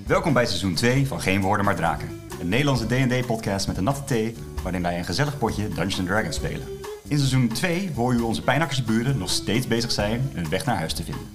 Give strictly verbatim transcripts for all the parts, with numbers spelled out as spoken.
Welkom bij seizoen twee van Geen Woorden Maar Draken. Een Nederlandse D en D-podcast met een natte thee, waarin wij een gezellig potje Dungeons and Dragons spelen. In seizoen twee hoor je hoe onze pijnakkersburen nog steeds bezig zijn hun weg naar huis te vinden.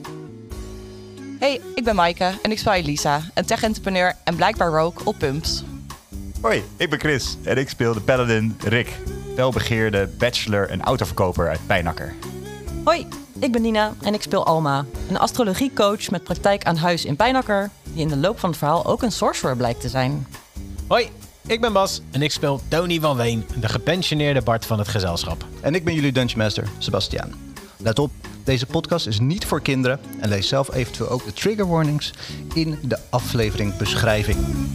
Hey, ik ben Maaike en ik speel Elisa, een tech-entrepreneur en blijkbaar rogue op Pumps. Hoi, ik ben Chris en ik speel de paladin Rick, welbegeerde bachelor en autoverkoper uit Pijnakker. Hoi, ik ben Nina en ik speel Alma, een astrologiecoach met praktijk aan huis in Pijnakker, die in de loop van het verhaal ook een sorcerer blijkt te zijn. Hoi, ik ben Bas en ik speel Tony van Ween, de gepensioneerde Bard van het gezelschap. En ik ben jullie Dungeon Master, Sebastiaan. Let op, deze podcast is niet voor kinderen en lees zelf eventueel ook de trigger warnings in de afleveringbeschrijving.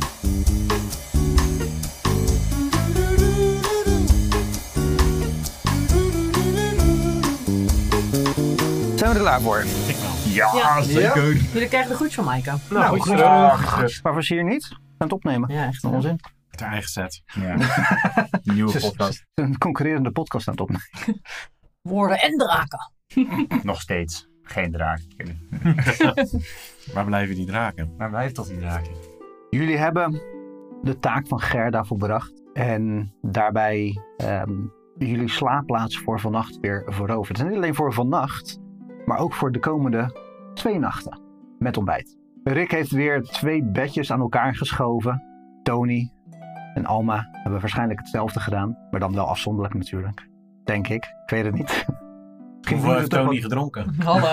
Zijn we er klaar voor? Ik wel. Ja, Ja. zeker. Jullie krijgen de groet van Maaike. Nou, goed goed. zo. Waarvoor zie je niet? Aan het opnemen. Ja, echt. Onzin. Het eigen set. Ja. Nieuwe Het is podcast. een concurrerende podcast aan het opnemen. Woorden en draken. Nog steeds geen draak. Waar blijven die draken? Maar blijft tot die draken. Jullie hebben de taak van Gerda volbracht. En daarbij ehm, jullie slaapplaats voor vannacht weer veroverd. En niet alleen voor vannacht, maar ook voor de komende twee nachten. Met ontbijt. Rick heeft weer twee bedjes aan elkaar geschoven. Tony en Alma hebben waarschijnlijk hetzelfde gedaan. Maar dan wel afzonderlijk natuurlijk. Denk ik. Ik weet het niet. Hoeveel heeft Tony gedronken? Hallo.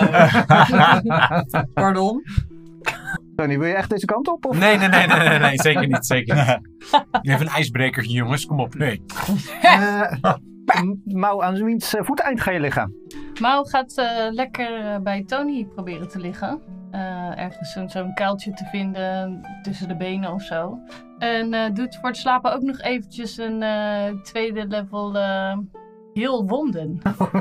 Pardon? Tony, wil je echt deze kant op? Of? Nee, nee, nee, nee, nee, nee, zeker niet, zeker niet. Even een ijsbrekertje, jongens, kom op. Nee. Uh, Mouw, aan wiens uh, voeteind ga je liggen? Mouw gaat uh, lekker uh, bij Tony proberen te liggen. Uh, ergens zo'n zo'n kuiltje te vinden tussen de benen of zo. En uh, doet voor het slapen ook nog eventjes een uh, tweede level uh, heel wonden.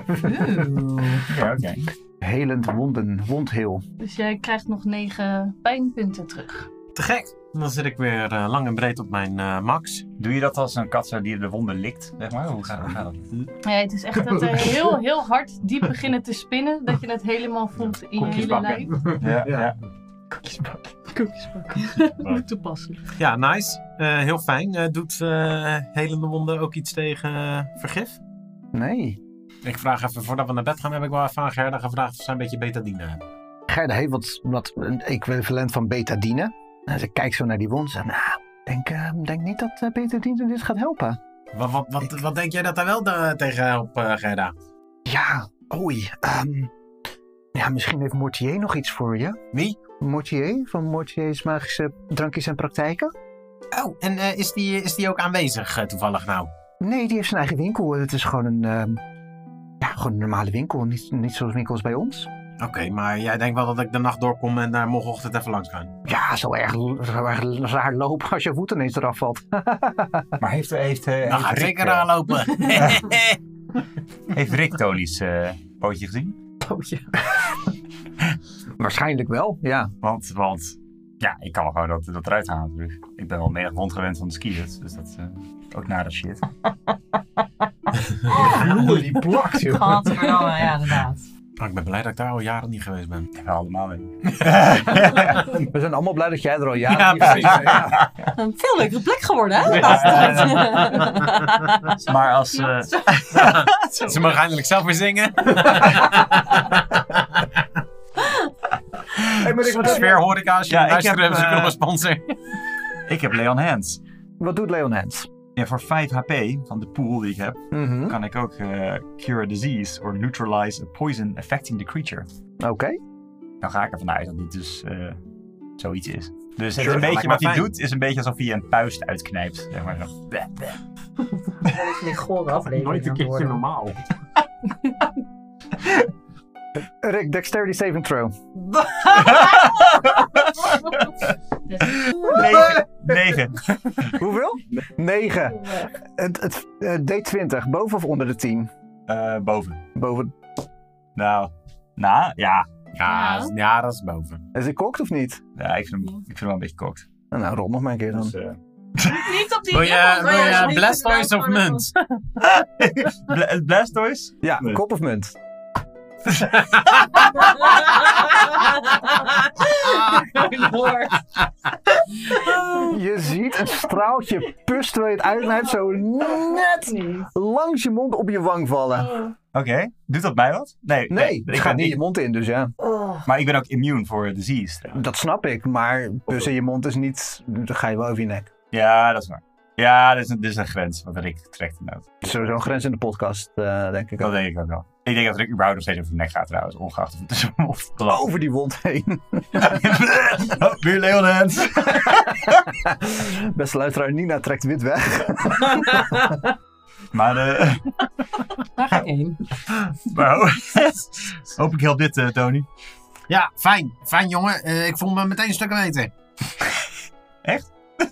Ja, oké. Okay. Helend wonden, wondheel. Dus jij krijgt nog negen pijnpunten terug. Te gek. Dan zit ik weer uh, lang en breed op mijn uh, max. Doe je dat als een kat die de wonden likt, zeg maar? Hoe gaat, hoe gaat dat? Ja, het is echt dat uh, heel, heel hard diep beginnen te spinnen. Dat je het helemaal voelt in je hele lijf. Ja, ja. Koekjesbakken. Koekjesbakken. Toepasselijk. Ja, nice. Uh, heel fijn. Uh, doet uh, helende wonden ook iets tegen uh, vergif? Nee. Ik vraag even, voordat we naar bed gaan, heb ik wel even aan Gerda gevraagd of zij een beetje betadine hebben. Gerda heeft wat, wat een equivalent van betadine. En ze kijkt zo naar die wond en zegt, nou, denk, uh, denk niet dat uh, betadine dit gaat helpen. Wat, wat, wat, Ik... wat denk jij dat daar wel de, tegen helpt, uh, Gerda? Ja, oei. Um, ja, misschien heeft Mortier nog iets voor je. Wie? Mortier, van Mortier's Magische Drankjes en Praktijken. Oh, en uh, is, die, is die ook aanwezig uh, toevallig nou? Nee, die heeft zijn eigen winkel. Het is gewoon een, um, ja, gewoon een normale winkel. Niet, niet zoals winkels bij ons. Oké, okay, maar jij denkt wel dat ik de nacht doorkom en daar morgenochtend even langs ga? Ja, zo erg, zo erg raar lopen als je voet ineens eraf valt. Maar heeft, heeft, uh, Dan heeft gaat Rick, zeker uh, aan lopen. heeft Rick Tony's uh, pootje gezien? Pootje? Waarschijnlijk wel, ja. Want, want ja, ik kan wel gewoon dat, dat eruit halen terug. Ik ben wel menig wond gewend van de skiers, dus dat is uh, ook nare shit. Vloer die plakt, joh. Gadverdamme, ja, inderdaad. Oh, ik ben blij dat ik daar al jaren niet geweest ben. Ja, allemaal mee. We zijn allemaal blij dat jij er al jaren Ja, niet geweest precies. bent. Ja. Een veel leukere plek geworden, hè? Maar als... Uh... Ze mogen eindelijk zelf weer zingen. Hey, maar ik, wat, Sfeer horeca, als je Ja, ja, ik heb, hebben, zoeken uh, nog een sponsor. ik heb Leon Hands. wat doet Leon Hands? Ja, voor vijf H P van de pool die ik heb, Mm-hmm. kan ik ook uh, cure a disease or neutralize a poison affecting the creature. Oké. Okay. Dan ga ik ervan uit dat dit dus uh, zoiets is. Dus het Sure, is een beetje wat hij fijn. doet, is een beetje alsof hij een puist uitknijpt. Zeg maar zo. Dat is een gore aflevering. Nooit een keertje normaal. Rick, dexterity saving throw. Negen. Negen. Hoeveel? Negen. Het, het, uh, D twintig, boven of onder de tien? Uh, boven. Boven. Nou, nou, ja. Ja, Ja. ja, dat is boven. Is hij kokt of niet? Ja, ik vind hem, ik vind hem wel een beetje kokt. Nou, nou, rol nog maar een keer dan. Dus, uh... Niet op die Wil je, wil je Blastoise of munt? Bla- Blastoise? Ja, Nee. kop of munt? straaltje pus terwijl je het uitnijpt zo net langs je mond op je wang vallen. Oké, okay. Doet dat mij wat? Nee, Nee, nee het ik gaat ben niet je mond in dus ja. Maar ik ben ook immune voor disease. Trouwens. Dat snap ik, maar pus in je mond is niet, dan ga je wel over je nek. Ja, dat is waar. Ja, dit is een, dit is een grens wat Rick trekt inderdaad. Het is sowieso een grens in de podcast, uh, denk ik. Dat ook. denk ik ook wel. Ik denk dat Rick überhaupt nog steeds over de nek gaat trouwens, ongeacht of het tussen mijn mond belandt. Over die wond heen. Oh, weer Leonard. Beste luisteraar, Nina trekt wit weg. Maar, uh, Daar ga ik heen. maar hoop ik help dit, uh, Tony. Ja, fijn. Fijn, jongen. Uh, ik voel me meteen een stuk beter. Echt?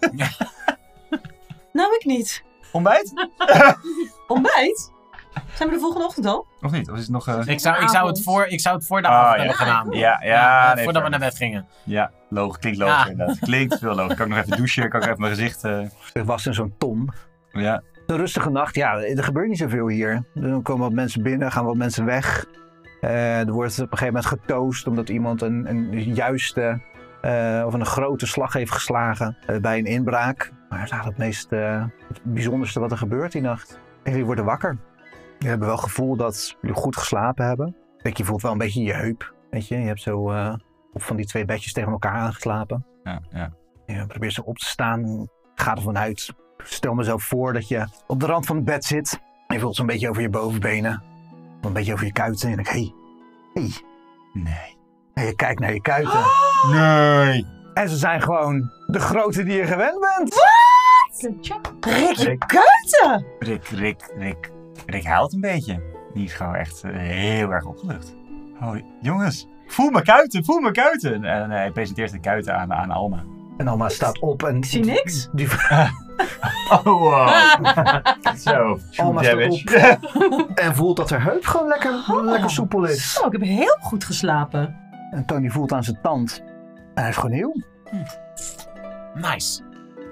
Nou, ik niet. Ontbijt? Ontbijt? Zijn we de volgende ochtend al? Of niet? Of is het nog... Uh... Ik zou, ik, zou het voor, ik zou het voor de Ah, avond ja. hebben gedaan. Ja, ja, Ja, nee, voordat we fair. naar bed gingen. Ja, logisch. Klinkt logisch Ja. inderdaad. Klinkt veel logisch. Kan ik nog even douchen? Kan ik even mijn gezicht... Uh... Ik was in zo'n ton. Ja. Een rustige nacht, ja, er gebeurt niet zoveel hier. Dan komen wat mensen binnen, gaan wat mensen weg. Uh, er wordt op een gegeven moment getoost omdat iemand een, een juiste uh, of een grote slag heeft geslagen uh, bij een inbraak. Maar dat is eigenlijk het meest uh, het bijzonderste wat er gebeurt die nacht. En jullie worden wakker. Jullie hebben wel het gevoel dat jullie goed geslapen hebben. Kijk, je voelt wel een beetje je heup, weet je. Je hebt zo uh, op van die twee bedjes tegen elkaar aangeslapen. Ja, ja. Je probeert zo op te staan, ga ervan uit. Stel mezelf voor dat je op de rand van het bed zit. Je voelt zo'n beetje over je bovenbenen. Een beetje over je kuiten. En je denkt, hé, hey, hé. Nee. En je kijkt naar je kuiten. Nee. En ze zijn gewoon de grootte die je gewend bent. Rick, je kuiten! Rick, Rick, Rick. Rick huilt een beetje. Die is gewoon echt uh, heel erg opgelucht. Oh, jongens, voel mijn kuiten, voel mijn kuiten. En uh, hij presenteert de kuiten aan, aan Alma. En Alma staat op en... Ik zie niks. Die, Oh, wow. Zo, Alma damage. staat op en voelt dat haar heup gewoon lekker, Oh. lekker soepel is. Zo, ik heb heel goed geslapen. En Tony voelt aan zijn tand. En hij is gewoon heel. Nice.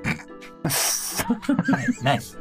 Nice.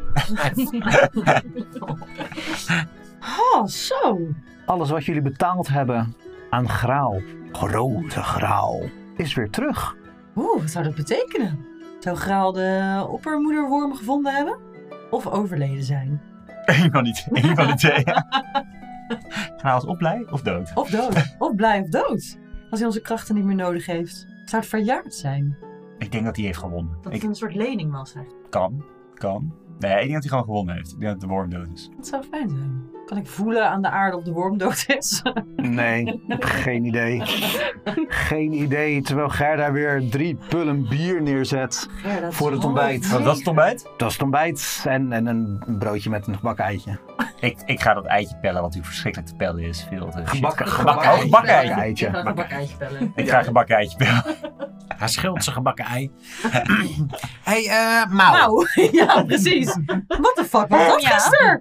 Oh, zo. Alles wat jullie betaald hebben aan graal, grote graal, is weer terug. Oeh, wat zou dat betekenen? Zou Graal de oppermoederworm gevonden hebben? Of overleden zijn? Eén van die twee. Eén van die twee. Gaan als op blij of dood? Of dood. Of blij of dood. Als hij onze krachten niet meer nodig heeft. Zou het verjaard zijn? Ik denk dat hij heeft gewonnen. Dat Ik, het een soort lening was. Hè? kan, kan. Nee, ik denk dat hij gewoon gewonnen heeft. Ik denk dat de worm dood is. Dat zou fijn zijn. Kan ik voelen aan de aarde of de worm dood is? Nee, geen idee. Geen idee. Terwijl Gerda weer drie pullen bier neerzet Ja, dat voor is het ontbijt. Wat, dat is het ontbijt? Dat is het ontbijt en, en een broodje met een gebakken eitje. Ik, ik ga dat eitje pellen, wat natuurlijk verschrikkelijk te pellen is. Veel te Gebakken, shit. gebakken, Oh, gebakken eitje. eitje. Ik ga een gebakken eitje bellen. Ik ga een gebakken eitje pellen. Hij schilt zijn gebakken ei. Hey, uh, Mau. Nou, ja, precies. What the fuck was dat Ja. gisteren?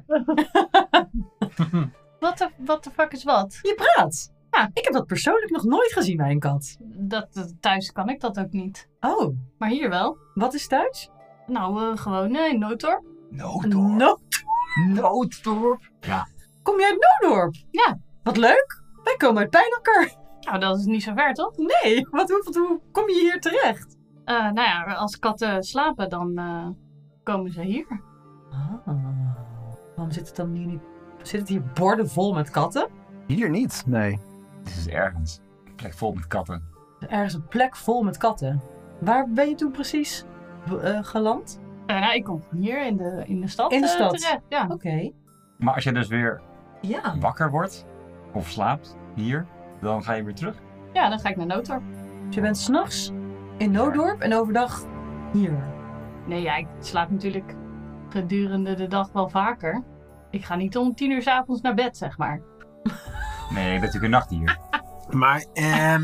Wat de, wat de fuck is wat? Je praat. Ja, ik heb dat persoonlijk nog nooit gezien bij een kat. Dat, dat- thuis kan ik dat ook niet. Oh, Maar hier wel. wat is thuis? Nou, uh, gewoon uh, in Noodorp. Noodorp. No Noodorp. Kom je uit Noodorp? Ja. Wat leuk. Wij komen uit Pijnakker. Nou, dat is niet zo ver, toch? Nee, wat, hoe, wat, hoe kom je hier terecht? Uh, nou ja, als katten slapen, dan uh, komen ze hier. Ah, waarom zit het dan hier niet... Zit het hier borden vol met katten? Hier niet, nee. Dit is ergens. Een plek vol met katten. Er is een plek vol met katten. Waar ben je toen precies uh, geland? Uh, nou, ik kom van hier in de, in de stad In de uh, stad? terecht. Ja. Oké. Okay. Maar als je dus weer Ja. wakker wordt, of slaapt, hier, dan ga je weer terug. ja, dan ga ik naar Noodorp. Dus je bent s'nachts in Noodorp en overdag hier. Nee, ja, ik slaap natuurlijk gedurende de dag wel vaker. Ik ga niet om tien uur 's avonds naar bed, zeg maar. Nee, je bent natuurlijk een nachtdier. Maar, ehm...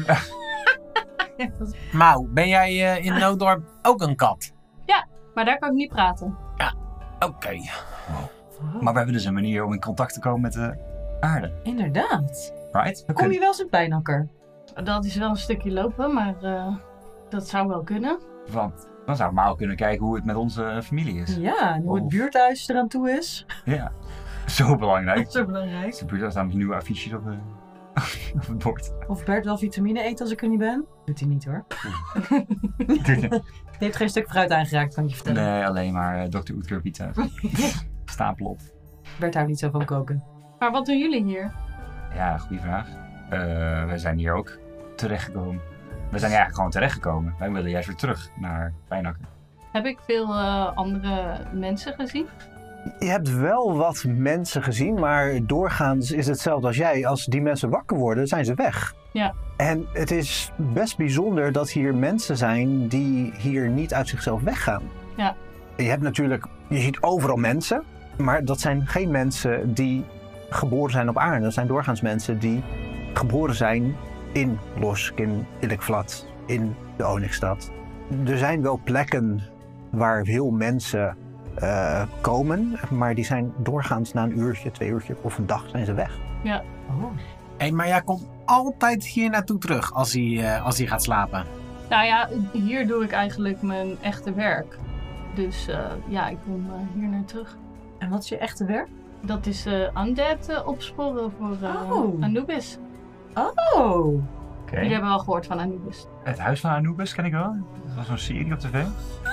Mau, ben jij uh, in Noodorp ook een kat? Maar daar kan ik niet praten. Oké. Okay. Maar we hebben dus een manier om in contact te komen met de aarde. Inderdaad. Right? We Kom je wel eens in Pijnakker? Dat is wel een stukje lopen, maar uh, dat zou wel kunnen. Want dan zou Mao kunnen kijken hoe het met onze familie is. Ja, en hoe het Of- buurthuis eraan toe is. Ja. Zo belangrijk. Zo belangrijk. De buurt, daar staan nieuwe affiches op. Uh... op het bord. Of Bert wel vitamine eet als ik er niet ben? Doet hij niet hoor. Die heeft geen stuk fruit aangeraakt, kan ik je vertellen. Nee, alleen maar uh, dokter Oetker pizza. Stapel op. Bert houdt niet zo van koken. Maar wat doen jullie hier? Ja, goede vraag. Uh, we zijn hier ook terechtgekomen. We zijn hier eigenlijk gewoon terechtgekomen. Wij willen juist weer terug naar Pijnakker. Heb ik veel uh, andere mensen gezien? Je hebt wel wat mensen gezien, maar doorgaans is het hetzelfde als jij. Als die mensen wakker worden, zijn ze weg. Ja. En het is best bijzonder dat hier mensen zijn die hier niet uit zichzelf weggaan. Ja. Je hebt natuurlijk, je ziet overal mensen, maar dat zijn geen mensen die geboren zijn op aarde. Dat zijn doorgaans mensen die geboren zijn in Losk, in Illikflat, in de Onyxstad. Er zijn wel plekken waar veel mensen uh, komen, maar die zijn doorgaans na een uurtje, twee uurtje of een dag zijn ze weg. Ja. Oh. Hey, maar jij komt altijd hier naartoe terug als hij, uh, als hij gaat slapen. Nou ja, hier doe ik eigenlijk mijn echte werk. Dus uh, ja, ik kom uh, hier naar terug. En wat is je echte werk? Dat is uh, Undead uh, opsporen voor uh, Oh. Anubis. Oh. Okay. Jullie hebben wel gehoord van Anubis. Het huis van Anubis ken ik wel. Dat was zo'n serie op tv.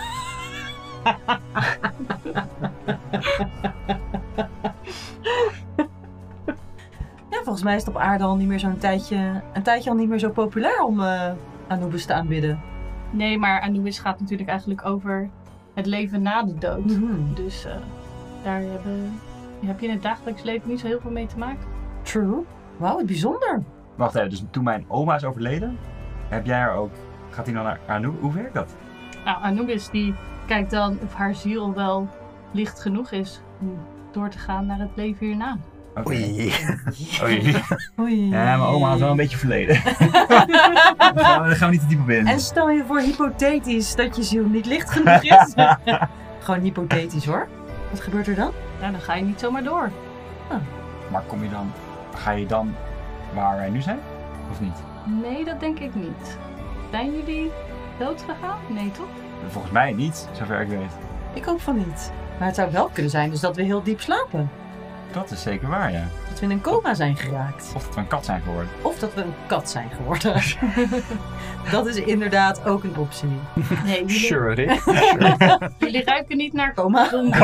Ja, volgens mij is het op aarde al niet meer zo'n tijdje, een tijdje al niet meer zo populair om uh, Anubis te aanbidden. Nee, maar Anubis gaat natuurlijk eigenlijk over het leven na de dood. Mm-hmm. Dus uh, daar hebben, heb je in het dagelijks leven niet zo heel veel mee te maken. True. Wauw, wat bijzonder. Wacht even, dus toen mijn oma is overleden, heb jij er ook... Gaat hij dan naar Anubis? Hoe werkt dat? Nou, Anubis die kijkt dan of haar ziel wel licht genoeg is om door te gaan naar het leven hierna. Okay. Oei. Oei. Oei. Ja, mijn oma had wel een beetje verleden. Daar gaan, we, gaan we niet te diep op in. En stel je voor hypothetisch dat je ziel niet licht genoeg is. Gewoon hypothetisch hoor. Wat gebeurt er dan? Nou, dan ga je niet zomaar door. Maar kom je dan... Ga je dan waar wij nu zijn? Of niet? Nee, dat denk ik niet. Zijn jullie dood gegaan? Nee, toch? Volgens mij niet, zover ik weet. Ik hoop van niet. Maar het zou wel kunnen zijn dus dat we heel diep slapen. Dat is zeker waar, ja. Dat we in een coma zijn geraakt. Of dat we een kat zijn geworden. Of dat we een kat zijn geworden. Dat is inderdaad ook een optie. Nee, jullie, Sure, Rick. jullie ruiken niet naar Coma.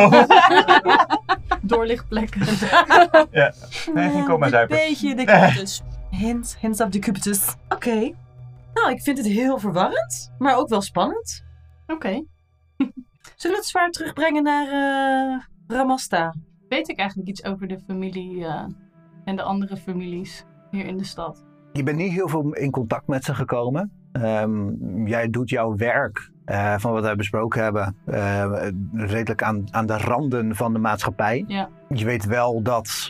doorlichtplekken. Ja, nee, geen coma Een zuipen. beetje de cubitus. Hint, hints of the cubitus. Oké. Okay. Nou, ik vind het heel verwarrend, maar ook wel spannend. Oké. Okay. Zullen we het zwaar terugbrengen naar uh, Ramasta? Weet ik eigenlijk iets over de familie uh, en de andere families hier in de stad? Je bent niet heel veel in contact met ze gekomen. Um, jij doet jouw werk, uh, van wat wij besproken hebben, uh, redelijk aan, aan de randen van de maatschappij. Ja. Je weet wel dat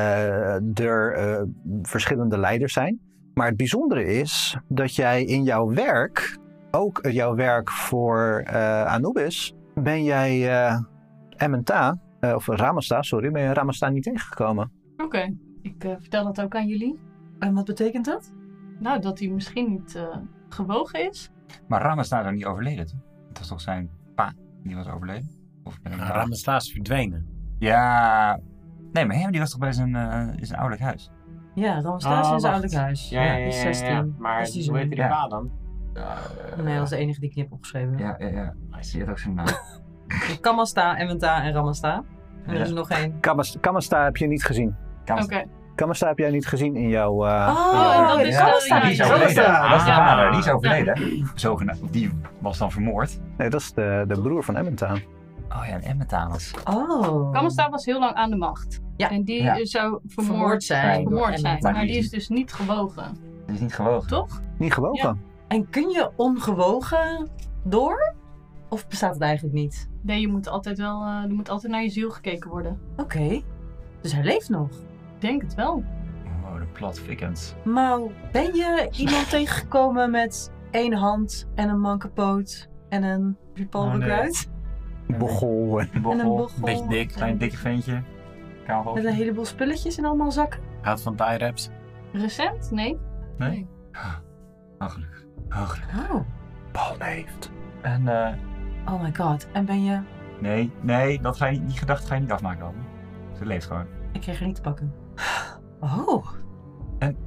uh, er uh, verschillende leiders zijn. Maar het bijzondere is dat jij in jouw werk, ook jouw werk voor uh, Anubis, ben jij uh, Emmenta, uh, of Ramasta, sorry, ben je Ramasta niet tegengekomen. Oké, okay. ik uh, vertel dat ook aan jullie. En wat betekent dat? Nou, dat hij misschien niet uh, gewogen is. Maar Ramasta is nog niet overleden, toch? Het was toch zijn pa die was overleden? Of ben ik nou, Ramasta is verdwenen. Ja, nee, maar hem die was toch bij zijn, uh, in zijn ouderlijk huis? Ja, Ramasta is oh, in zijn ouderlijk huis. Ja, ja, ja, die is ja, ja, zestien. ja. Maar is die hoe heet die ja. pa dan? Uh, nee, dat was de enige die ik niet heb opgeschreven. Ja, ja, ja. Hij ziet ook zijn naam. Kamasta, Emmenta en Ramasta. En er is Ja. er nog één. Kamasta, Kamasta heb je niet gezien. Oké. Okay. Kamasta heb jij niet gezien in jouw... Uh, Oh, dat is ja, Kamasta. die is Ja, overleden. Kamasta. Dat is de Ja. vader, die is overleden. Zogenaamd, die was dan vermoord. Nee, dat is de, de broer van Emmenta. Oh ja, en Emmentalis. Oh. Kamasta was heel lang aan de macht. Ja. En die Ja. zou vermoord, Vermoord zijn zijn. door Vermoord zijn. Emmenta. Maar die is dus niet gewogen. Die is niet gewogen. Toch? Niet gewogen. En kun je ongewogen door? Of bestaat het eigenlijk niet? Nee, je moet altijd wel, uh, er moet altijd naar je ziel gekeken worden. Oké. Okay. Dus hij leeft nog. Ik denk het wel. Oh, de plat vikens. Maar ben je iemand tegengekomen met één hand en een manke poot en een palmbekruid? Bochel. En een Bochel, bochel. Beetje dik. klein dikke ventje. Kaal Met een heleboel spulletjes en allemaal zakken. Houdt van tie-wraps. Recent? Nee. Nee? Oh, gelukkig. Oh, gelukkig. Oh. Paul heeft. En eh... Oh my god. En ben je... Nee, nee, dat ga je, die gedachte ga je niet afmaken, Alden. Ze leeft gewoon. Ik kreeg er niet te pakken. Oh.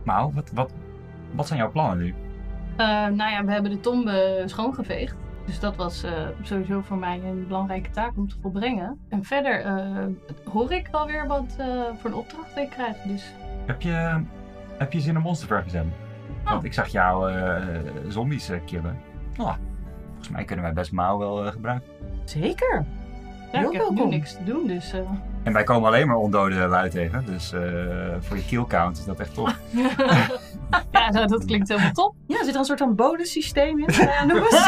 Maar wat, wat, wat zijn jouw plannen nu? Uh, nou ja, we hebben de tombe schoongeveegd. Dus dat was uh, sowieso voor mij een belangrijke taak om te volbrengen. En verder uh, hoor ik wel weer wat uh, voor een opdracht ik krijg. Dus. Heb je, heb je zin om ons te vergezellen? Oh. Want ik zag jou uh, zombies uh, killen. Oh, volgens mij kunnen wij best Mao wel uh, gebruiken. Zeker. Ja, ik heb nu niks te doen, dus... Uh... En wij komen alleen maar ondode lui tegen. Dus uh, voor je kill count is dat echt top. Ja, nou, dat klinkt helemaal top. Ja, er zit er een soort van bonussysteem in. Ja, noem eens.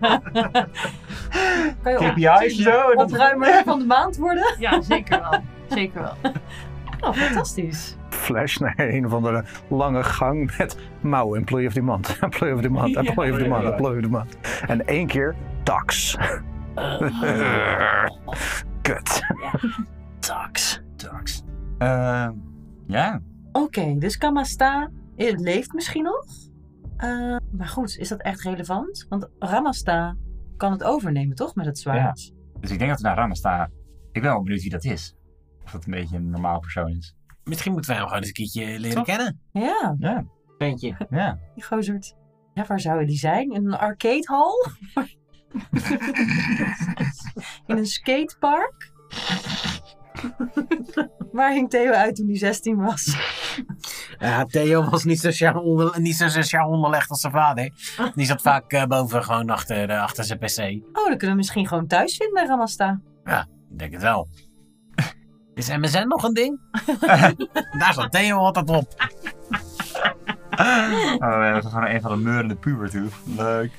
Kan je K P I's zo? opruimer van de maand worden? Ja, zeker wel. Zeker wel. Oh, fantastisch. Flash naar een of andere lange gang met Mao, employee of the month, employee of the month, employee of the month, employee of the month. En één keer tax. Kut. Tax. Tax. Uh, ja. Oké, okay, dus Kamasta leeft misschien nog. Uh, maar goed, is dat echt relevant? Want Ramasta kan het overnemen, toch? Met het zwaard. Ja. Dus ik denk dat we naar Ramasta... Ik ben wel benieuwd wie dat is. Of dat een beetje een normaal persoon is. Misschien moeten wij hem gewoon eens een keertje leren Toch? kennen. Ja. Ja. Ventje. Ja. Die gozerd. Ja, waar zou die zijn? In een arcadehal? In een skatepark? Waar hing Theo uit toen hij zestien was? Ja, Theo was niet zo sociaal, onder, niet zo sociaal onderlegd als zijn vader. Die zat vaak uh, boven gewoon achter, uh, achter zijn pc. Oh, dan kunnen we misschien gewoon thuis vinden bij Ramasta. Ja, ik denk het wel. Is M S N nog een ding? Daar zat Theo altijd op. Oh, we hebben gewoon een van de meurende puber toe. Leuk.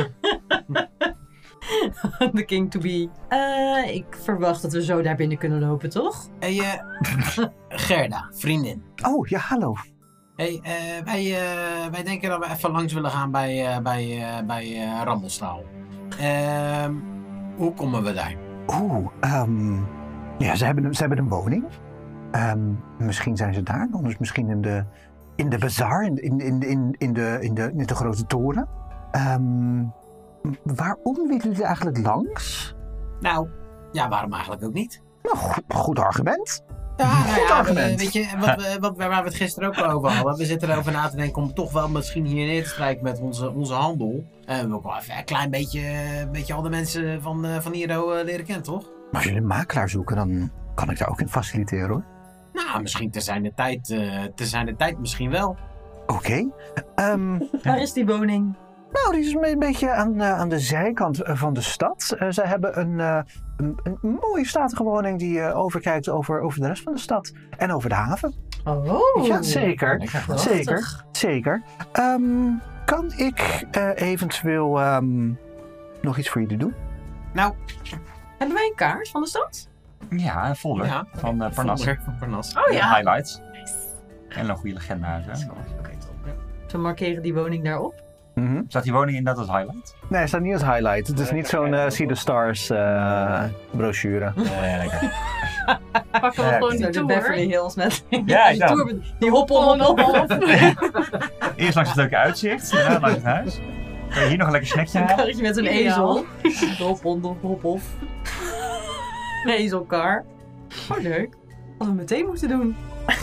The king to be. Uh, ik verwacht dat we zo daar binnen kunnen lopen, toch? Hey, uh, Gerda, vriendin. Oh, ja, hallo. Hey, uh, wij, uh, wij denken dat we even langs willen gaan bij, uh, bij, uh, bij uh, Rammelstaal. Uh, hoe komen we daar? Oeh, um, ja, ze hebben, ze hebben een woning. Um, misschien zijn ze daar, anders misschien in de, in de bazaar, in, in, in, in, in, de, in, de, in de grote toren. Um, waarom willen jullie eigenlijk langs? Nou, ja, waarom eigenlijk ook niet? Nou, goed, goed argument. Ja, goed nou ja, argument. Weet je, wat we, wat, waar we het gisteren ook al over hadden. We zitten erover na te denken om toch wel misschien hier neer te strijken met onze, onze handel. En we ook wel even een klein beetje, een beetje al de mensen van, van hier uh, leren kennen, toch? Maar als jullie een makelaar zoeken, dan kan ik daar ook in faciliteren, hoor. Nou, misschien te zijn de tijd, uh, te zijn de tijd misschien wel. Oké. Okay. Um, waar is die woning? Nou, die is een beetje aan, uh, aan de zijkant van de stad. Uh, ze hebben een, uh, een, een mooie statige woning die uh, overkijkt over, over de rest van de stad. En over de haven. Oh, ja, zeker. Zeker, zeker. Um, kan ik uh, eventueel um, nog iets voor jullie doen? Nou, hebben wij een kaart van de stad? Ja, een folder ja, van uh, Parnas. Van Parnas. Oh ja. Highlights. Nice. En een goede legenda. Oké, okay, top. Ja. We markeren die woning daarop. Mm-hmm. Staat die woning inderdaad als highlight? Nee, het staat niet als highlight. Het is niet zo'n uh, See the Stars uh, brochure. Nee, lekker. Pakken we ja, gewoon die de Beverly Hills met ja, die, tour, die hoppel hop hop. Eerst langs het leuke uitzicht, ja, langs het huis. Kan je hier nog een lekker snackje halen? Een karretje met een ezel. Hop hop hop hop. Een ezelkar. Oh, leuk. Wat we meteen moeten doen.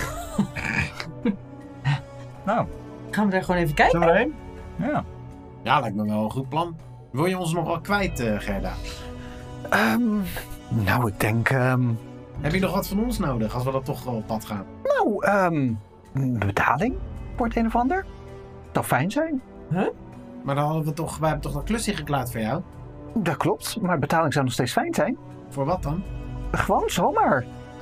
Nou. Gaan we daar gewoon even kijken? Zullen we heen? Ja. Ja, lijkt me wel een goed plan. Wil je ons nog wel kwijt, uh, Gerda? Um, nou, ik denk... Um... Heb je nog wat van ons nodig, als we dat toch op pad gaan? Nou, um, betaling voor het een of ander. Dat fijn zijn. Huh? Maar dan hadden we toch... Wij hebben toch dat klusje geklaard voor jou? Dat klopt, maar betaling zou nog steeds fijn zijn. Voor wat dan? Gewoon zomaar. Oh,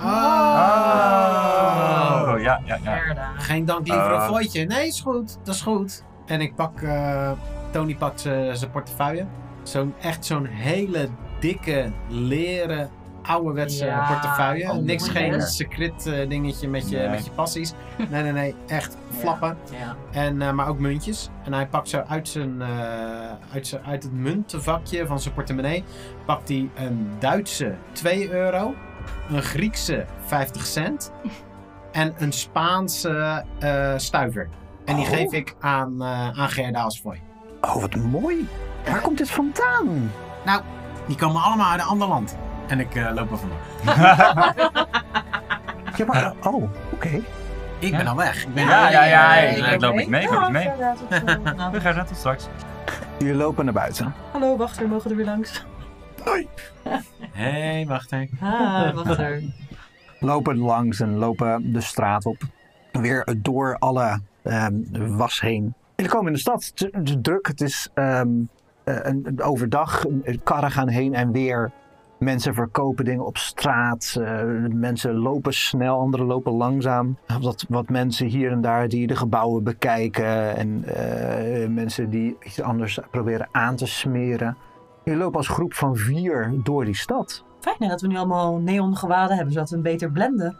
oh. oh ja, ja, ja. Geen dank, liever uh. een fooitje. Nee, is goed. Dat is goed. En ik pak... Uh, Tony pakt zijn portefeuille. Zo'n, echt zo'n hele dikke, leren, ouderwetse ja, portefeuille. Oh, Niks, geen ja. secret uh, dingetje met je, nee. met je passies. Nee, nee, nee. Echt flappen. Ja. Ja. En, uh, maar ook muntjes. En hij pakt zo uit, zijn, uh, uit, zijn, uit het muntenvakje van zijn portemonnee... pakt hij een Duitse twee euro... een Griekse vijftig cent... en een Spaanse uh, stuiver. En die oh. geef ik aan, uh, aan Gerda als fooi. Oh, wat mooi. Waar komt dit vandaan? Nou, die komen allemaal uit een ander land. En ik uh, loop er vanaf. Ja, maar... Uh, oh, oké. Okay. Ik ben Ja. al weg. Ik ben Ja, al ja, ja. ik Ik ook loop mee. met je mee, ik loop met je mee. Ja, inderdaad, tot, uh, We gaan tot straks. Jullie lopen naar buiten. Hallo, wachter, mogen er weer langs? Hé, hey, wacht even. Ah, wachter. Lopen langs en lopen de straat op. Weer door alle ehm, was heen. Jullie komen in de stad. Het is, het is druk. Het is ehm, eh, een, een overdag. Karren gaan heen en weer. Mensen verkopen dingen op straat. Uh, mensen lopen snel, anderen lopen langzaam. Wat, wat mensen hier en daar die de gebouwen bekijken. En uh, mensen die iets anders proberen aan te smeren. Jullie lopen als groep van vier door die stad. Fijn hè, dat we nu allemaal neongewaden hebben, zodat we hem beter blenden.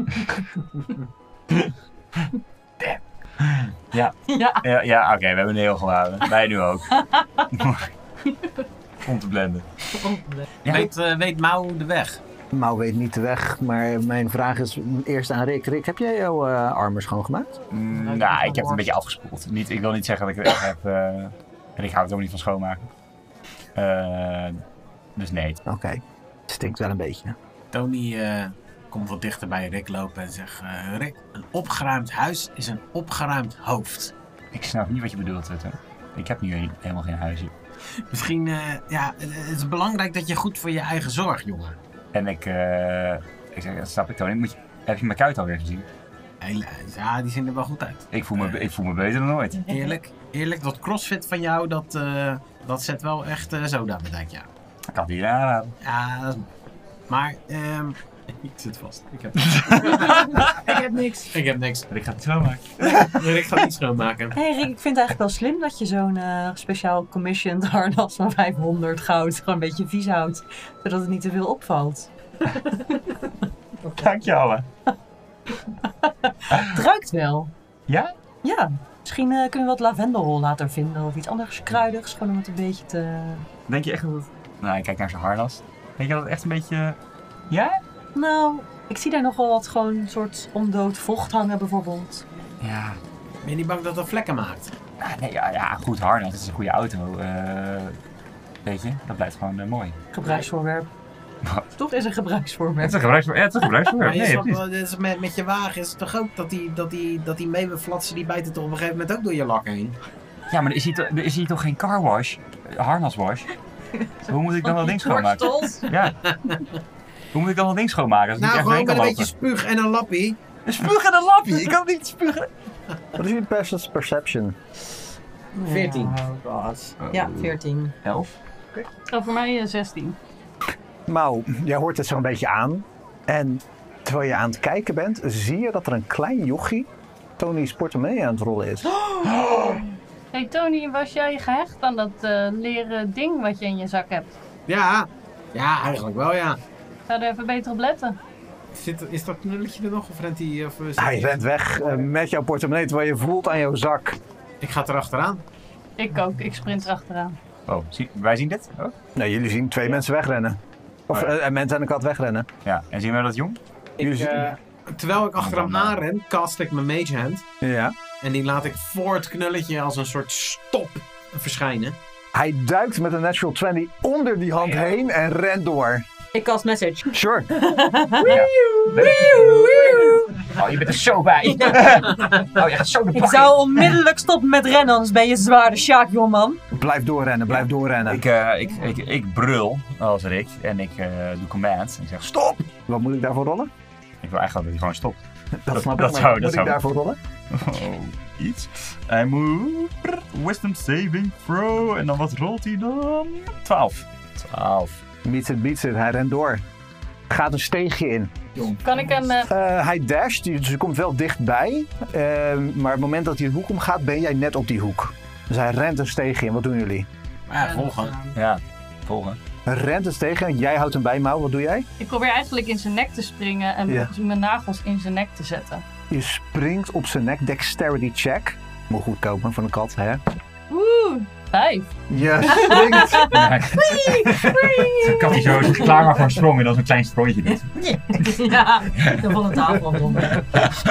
Ja. Ja. Ja, ja oké, we hebben een heel geladen. Wij nu ook. Om te blenden. Ja. Weet, uh, weet Mau de weg? Mau weet niet de weg, maar mijn vraag is eerst aan Rick. Rick, heb jij jouw uh, armen schoongemaakt? Mm, nou, ik heb het een beetje afgespoeld. Niet, ik wil niet zeggen dat ik het echt heb... Uh, en ik hou het ook niet van schoonmaken. Uh, dus nee. Oké, okay. Stinkt wel een beetje. Tony uh, komt wat dichter bij Rick lopen en zegt... Uh, Rick, een opgeruimd huis is een opgeruimd hoofd. Ik snap niet wat je bedoelt, hè. Ik heb nu helemaal geen huis hier. Misschien, uh, ja, het is belangrijk dat je goed voor je eigen zorgt, jongen. En ik, uh, ik zeg, dat snap ik Tony. Moet je, heb je mijn kuit alweer gezien? Ja, die zien er wel goed uit. Ik voel me, ik voel me beter dan ooit. Eerlijk, eerlijk, dat crossfit van jou, dat, uh, dat zet wel echt uh, zoda bedekt, ja. Ik kan het hier aanraden. Ja, dat is... Maar, um... ik zit vast. Ik heb... Ik heb niks. Ik heb niks. Ik ga het schoonmaken. Nee, ik ga het niet schoonmaken. Hé hey Rick, ik vind het eigenlijk wel slim dat je zo'n uh, speciaal commissioned harnas van vijfhonderd goud gewoon een beetje vies houdt. Zodat het niet te veel opvalt. Dank je allen. Het ruikt wel. Ja? Ja. Misschien uh, kunnen we wat lavendelrol later vinden of iets anders kruidigs. Gewoon om het een beetje te... Denk je echt dat het... Nou, ik kijk naar zijn harnas. Denk je dat het echt een beetje... Ja? Nou, ik zie daar nog wel wat gewoon een soort ondood vocht hangen bijvoorbeeld. Ja. Ben je niet bang dat dat vlekken maakt? Ja, nee, ja, ja, goed harnas. Het is een goede auto. Uh, weet je, dat blijft gewoon uh, mooi. Gebruiksvoorwerp. Wat? Toch is een gebruiksvoorwerp. Het is een gebruiksvoorwerp. Ja, het is een gebruiksvoorwerp. Maar Nee, is nee, dat, is met, met je wagen is het toch ook dat die, dat die, dat die meeuwenflatsen die bijten toch op een gegeven moment ook door je lak heen? Ja, maar er is hier, to, er is hier toch geen carwash? Harnaswash? Hoe moet ik dan dat ding schoonmaken? Ja. Hoe moet ik dan dat ding schoonmaken als ik Nou, niet echt gewoon heen met kan een beetje lopen? spuug en een lappie. Een spuug en een lappie? Ik kan niet spugen. Wat is jullie perce- perception? veertien. Oh god. Ja, veertien. elf. Oh, voor mij uh, zestien. Mau, jij hoort het zo'n beetje aan. En terwijl je aan het kijken bent, zie je dat er een klein jochie Tony's portemonnee aan het rollen is. Hey Tony, was jij gehecht aan dat uh, leren ding wat je in je zak hebt? Ja, ja, eigenlijk wel ja. Zou er even beter op letten? Zit, is dat knulletje er nog of rent hij? Of, uh, Hij rent weg uh, met jouw portemonnee terwijl je voelt aan jouw zak. Ik ga erachteraan. Ik ook, ik sprint erachteraan. Oh, zie, wij zien dit ook? Nee, jullie zien twee mensen wegrennen. Of Oh ja. uh, een mens en een kat wegrennen. Ja, en zien we dat jong? Jullie Ik, uh, terwijl ik achter hem aanren, cast ik mijn mage hand. Ja. En die laat ik voor het knulletje als een soort stop verschijnen. Hij duikt met een natural twintig onder die hand heen en rent door. Ik cast message. Sure. Ja. Oh, je bent er zo bij. Oh, je gaat zo de Ik zou onmiddellijk stoppen met rennen, anders ben je zwaar de Sjaak, jongeman. Blijf doorrennen, blijf doorrennen. Ik, uh, ik, ik, ik brul als Rick en ik uh, doe command. En ik zeg stop! Wat moet ik daarvoor rollen? Ik wil eigenlijk dat hij gewoon stopt. Dat snap dat ik, maar zou- moet dat ik zou- daarvoor rollen? Oh, iets. Hij moet... Wisdom saving throw. En dan wat rolt hij dan? twaalf. twaalf. Meets it, beats it. Hij rent door. Gaat een steegje in. Kan ik hem... Uh, Uh, hij dasht, dus hij komt wel dichtbij. Uh, maar het moment dat hij de hoek omgaat, ben jij net op die hoek. Dus hij rent een steegje in. Wat doen jullie? Ja, volgen. Ja, volgen. Rent een steegje in. Jij houdt hem bij, Mau. Wat doe jij? ik probeer eigenlijk in zijn nek te springen en Ja. mijn nagels in zijn nek te zetten. Je springt op zijn nek. Dexterity check. Moet goed komen van een kat, hè? Oeh, vijf. Je springt. Ik had hij zo klaar maar voor een sprong en dat is een klein sprongetje dit. Ja, de volle tafel eronder.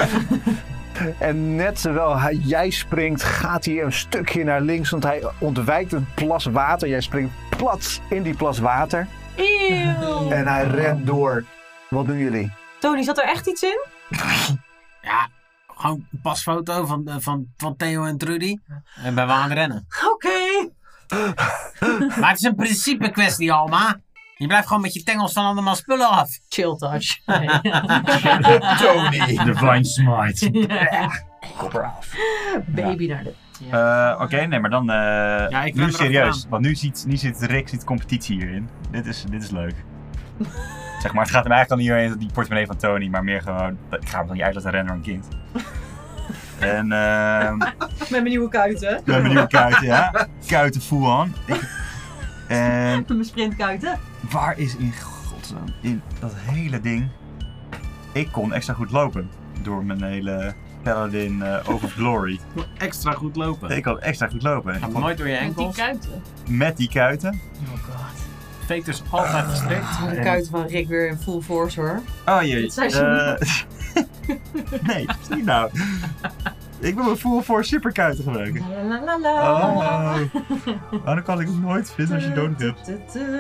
En net terwijl hij, jij springt, gaat hij een stukje naar links. Want hij ontwijkt een plas water. Jij springt plat in die plas water. Eeuw. En hij rent door. Wat doen jullie? Tony, zat er echt iets in? Ja, Gewoon een pasfoto van, van, van Theo en Trudy. En ben we aan het rennen. Oké. Okay. Maar het is een principe kwestie, Alma. Je blijft gewoon met je tengels van allemaal spullen af. Chill touch. Nee. Tony. Divine Smite. Ja. Kop eraf. Baby ja. naar de... Ja. Uh, Oké, okay, nee, maar dan... Uh, ja, ik nu serieus. Want nu ziet, nu ziet Rick ziet competitie hierin. Dit is, dit is leuk. Zeg maar, het gaat hem eigenlijk dan niet alleen die portemonnee van Tony, maar meer gewoon... Ik ga hem dan niet uit laten rennen door een kind. En... Uh, met mijn nieuwe kuiten. Met mijn nieuwe kuiten, ja. Kuiten full on. Ik, en... Met mijn sprintkuiten. Waar is in godsnaam, in dat hele ding... Ik kon extra goed lopen. Door mijn hele Paladin uh, Over Glory. Extra goed lopen? Ik kon extra goed lopen. Ik kon nooit door je enkels. Met die kuiten. Met die kuiten. Oh god. Veters altijd gestrikt. Oh, de kuiten van Rick weer in full force hoor. Oh jee. Dat zijn ze uh, nee, zie nou. Ik wil mijn full force superkuiten gebruiken. La, la, la. Oh. Waarom kan ik het nooit vinden als je dood hebt?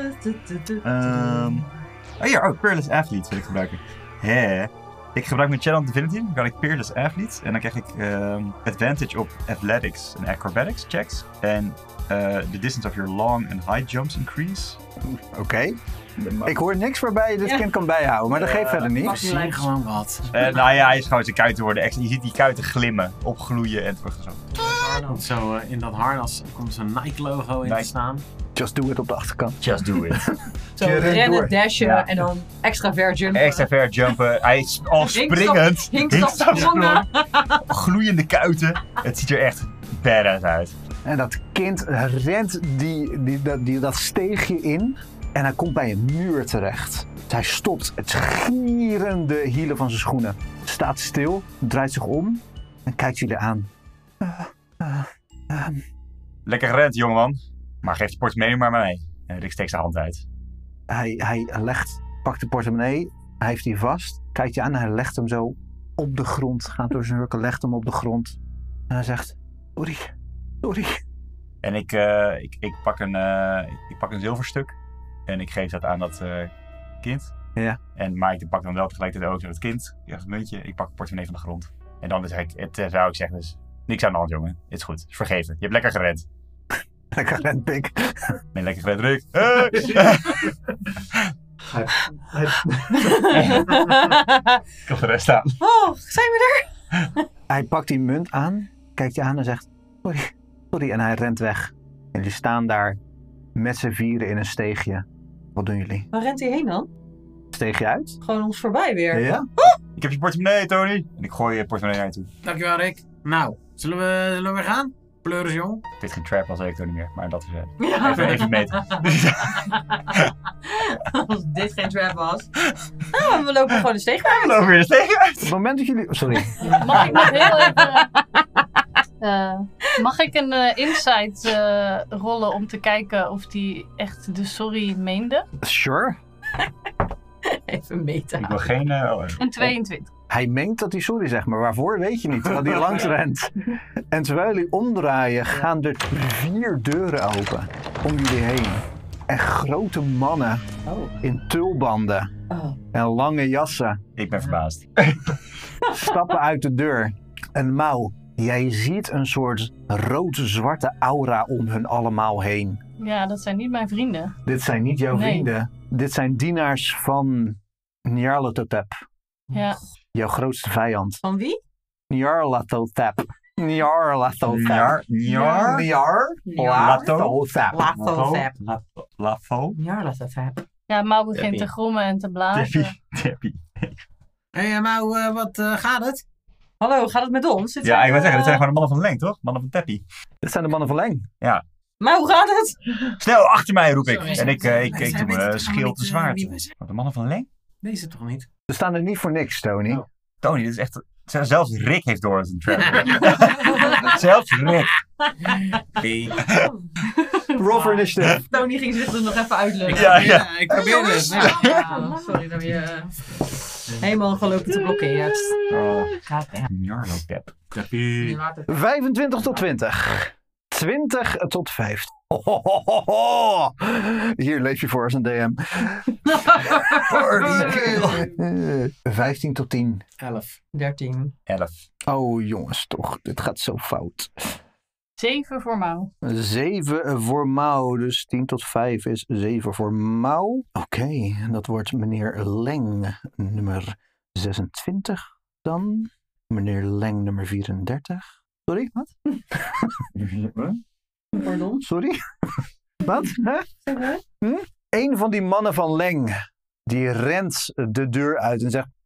Um, oh hier, oh, Peerless Athletes wil ik gebruiken. Hè? Ik gebruik mijn Channel Divinity, dan kan ik Peerless Athletes. En dan krijg ik um, advantage op athletics en acrobatics checks. En uh, the distance of your long and high jumps increase. Oké. Okay. Ik hoor niks waarbij je dit ja. kind kan bijhouden, maar dat geeft uh, verder niet. Ik zie gewoon wat. Uh, nou ja, hij is gewoon zijn kuiten worden extra. Je ziet die kuiten glimmen, opgloeien en het wordt zo. Komt zo uh, in dat harnas komt zo'n Nike logo in Nike. te staan. Just do it op de achterkant. Just do it. Zo rennen, dashen ja. en dan extra ver jumpen. Extra ver jumpen. Hij is al springend. Hinkstap sprongen. Gloeiende kuiten. Het ziet er echt badass uit. En dat kind rent die, die, die, die, dat steegje in. En hij komt bij een muur terecht. Hij stopt het gierende hielen van zijn schoenen. Staat stil, draait zich om en kijkt jullie aan. Uh, uh, uh. Lekker gerend, jongeman. Maar geef de portemonnee maar mee. En Rick steekt zijn hand uit. Hij, hij legt, pakt de portemonnee, hij heeft die vast. Kijkt je aan en hij legt hem zo op de grond. Gaat door zijn hurken, legt hem op de grond. En hij zegt, sorry, sorry. En ik, uh, ik, ik, pak een, uh, ik pak een zilverstuk. En ik geef dat aan dat uh, kind. Ja. En, maar ik pak dan wel tegelijkertijd ook zo het kind. Ik heb het muntje, ik pak het portemonnee van de grond. En dan zeg ik, het, uh, zou ik zeggen, dus niks aan de hand, jongen. Het is goed, het is vergeven. Je hebt lekker gerend. Lekker gerend, Pik. Nee, lekker gerend, Rick. Hey! Ik heb de rest aan. Oh, zijn we er? Hij pakt die munt aan, kijkt je aan en zegt, sorry, sorry. En hij rent weg. En jullie staan daar met z'n vieren in een steegje. Wat doen jullie? Waar rent hij heen dan? Steeg je uit? Gewoon ons voorbij weer. Ja? Oh! Ik heb je portemonnee, Tony. En ik gooi je portemonnee naar je toe. Dankjewel, Rick. Nou, zullen we, zullen we weer gaan? Pleuris, jong. Ik weet geen trap als ik Tony meer, maar dat is het. Ja. Even, even meten. Als dit geen trap was. Nou, we lopen gewoon de steeg uit. We lopen weer de steeg uit. Op het moment dat jullie... Sorry. Mag ik nog heel even... Uh, mag ik een uh, insight uh, rollen om te kijken of die echt de sorry meende? Sure. Even meten. Ik wil geen... Uh, oh, een tweeëntwintig. Hij meent dat hij sorry zegt, maar waarvoor weet je niet. Terwijl hij langs rent. En terwijl jullie omdraaien, gaan er vier deuren open om jullie heen. En grote mannen oh. in tulbanden oh. en lange jassen. Ik ben verbaasd. Stappen uit de deur. En Mau, jij ziet een soort rood-zwarte aura om hun allemaal heen. Ja, dat zijn niet mijn vrienden. Dit zijn niet jouw nee. vrienden. Dit zijn dienaars van Nyarlathotep. Ja. Jouw grootste vijand. Van wie? Nyarlathotep. Nyarlathotep. Nyar? Nyar? Nyar? Lathotep. Lathotep. Latho? Nyarlathotep. Ja, Mau begint Deppie. te grommen en te blazen. Deppie. Deppie. Hé, hey, Mau, uh, wat uh, gaat het? Hallo, gaat het met ons? Dit Ja, zijn, ik wil zeggen, dit zijn uh... gewoon de mannen van Leng, toch? Mannen van Teppie. Dit zijn de mannen van Leng. Ja. Maar hoe gaat het? Snel, achter mij roep ik. Sorry, en ik, uh, ik, sorry. ik Zij doe weten mijn toch schild niet, te uh, zwaard. wie wij zijn? Wat, de mannen van Leng? Deze toch niet? We staan er niet voor niks, Tony. Oh. Tony, dit is echt... Zelfs Rick heeft door het een trap. Zelfs Rick. Hey. Roll for initiative. Tony ging zich er nog even uitleggen. Ja, ja. Ja, ik probeer het. Ja. Ja, sorry dat je uh, helemaal gelopen te blokkeren. Oh. Nyarlathotep. Teppie. vijfentwintig tot twintig. twintig tot vijftien. Ho, ho, ho, ho, ho. Hier leef je voor als een D M. vijftien tot tien. elf. dertien. elf. Oh jongens, toch. Dit gaat zo fout. Zeven voor Mauw. zeven voor Mauw. Dus tien tot vijf is zeven voor Mauw. Oké, okay, dat wordt meneer Leng nummer zesentwintig dan. Meneer Leng nummer vierendertig. Sorry, wat? Pardon? Sorry? Wat? Huh? Hm? Een van die mannen van Leng, die rent de deur uit en zegt...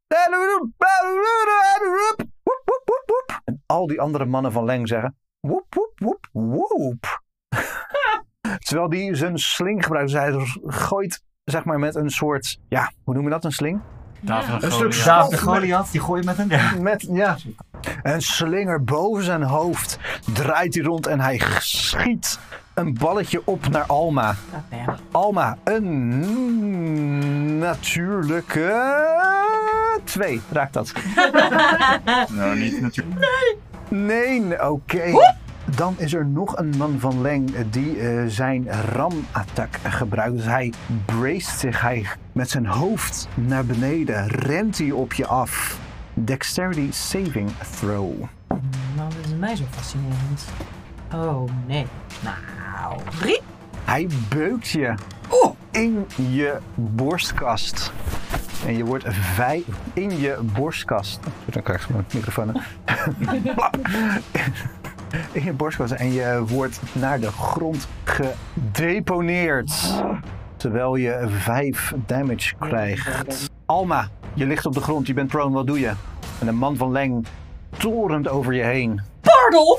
En al die andere mannen van Leng zeggen... Woep, woep, woep, woep. Terwijl die zijn sling gebruikt. Dus hij gooit, zeg maar, met een soort... Ja, hoe noem je dat, een sling? David een stuk David Goliath, die gooit met een... Ja. Met, ja, een slinger boven zijn hoofd. Draait hij rond en hij schiet een balletje op naar Alma. Alma, een natuurlijke... Twee, raakt dat? Nou, niet natuurlijk. Nee! Nee, oké. Okay. Dan is er nog een man van Leng die uh, zijn ramattack gebruikt. Dus hij braced zich, hij met zijn hoofd naar beneden, rent hij op je af. Dexterity saving throw. Nou, dat is mij zo fascinerend. Oh, nee. Nou, drie? Hij beukt je oh. in je borstkast. En je wordt vijf in je borstkast. Dan krijg je mijn microfoon. Plap. In je borstkast. En je wordt naar de grond gedeponeerd. Terwijl je vijf damage krijgt. Alma, je ligt op de grond. Je bent prone. Wat doe je? En een man van Leng torent over je heen. Pardon?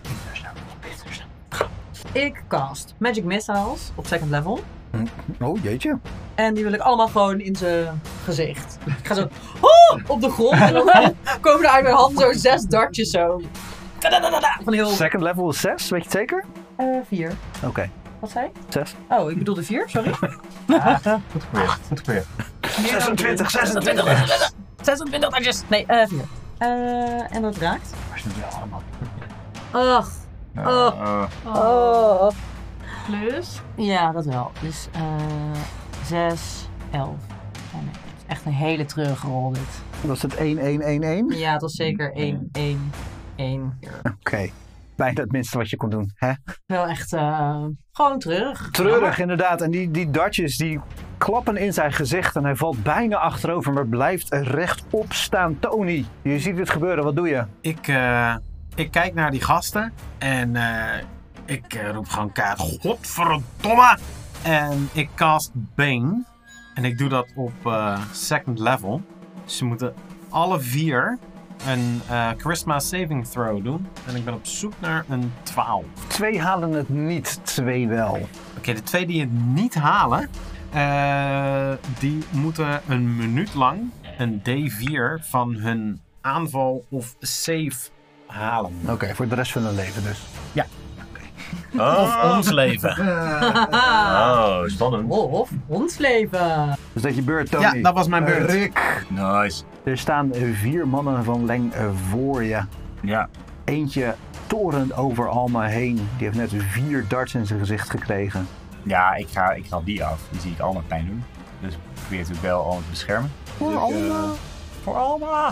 Ik cast Magic Missiles op second level. Oh, jeetje. En die wil ik allemaal gewoon in zijn gezicht. Ik ga zo oh, op de grond en dan komen er uit mijn hand zo zes dartjes zo. Van heel... Second level is zes, weet je het zeker? Uh, vier. Oké. Okay. Wat zei ik? Zes. Oh, ik bedoelde vier, sorry. Ah, goed geprobeerd, goed geprobeerd. zesentwintig, zesentwintig. zesentwintig dartjes. Nee, uh, vier. Uh, en dat raakt. Waar zijn we allemaal? Ach. Oh. Oh. Oh. Plus? Ja, dat wel. Dus uh, zes, elf. Oh nee, het is echt een hele treurige rol dit. Was het één, één, één, één? Ja, het was zeker één, één, één. Oké. Okay. Bijna het minste wat je kon doen, hè? Wel echt uh, gewoon treurig. Treurig, inderdaad. En die, die dartjes, die klappen in zijn gezicht en hij valt bijna achterover, maar blijft rechtop staan. Tony, je ziet dit gebeuren. Wat doe je? Ik, uh, ik kijk naar die gasten en uh, ik uh, roep gewoon keihard, godverdomme! En ik cast Bane. En ik doe dat op uh, second level. Ze moeten alle vier een uh, charisma saving throw doen. En ik ben op zoek naar een twaalf. Twee halen het niet, twee wel. Oké, okay, de twee die het niet halen, uh, die moeten een minuut lang een D vier van hun aanval of save halen. Oké, okay, voor de rest van hun leven dus. Ja. Oh. Of ons leven. Oh, spannend. Of ons leven. Dus dat je beurt, Tony. Ja, dat was mijn beurt. Uh, Rick. Nice. Er staan vier mannen van Leng voor je. Ja. Eentje torend over Alma heen. Die heeft net vier darts in zijn gezicht gekregen. Ja, ik ga, ik ga die af. Die zie ik Alma pijn doen. Dus ik probeer natuurlijk wel Alma te beschermen. Voor dus Alma. Uh, voor Alma.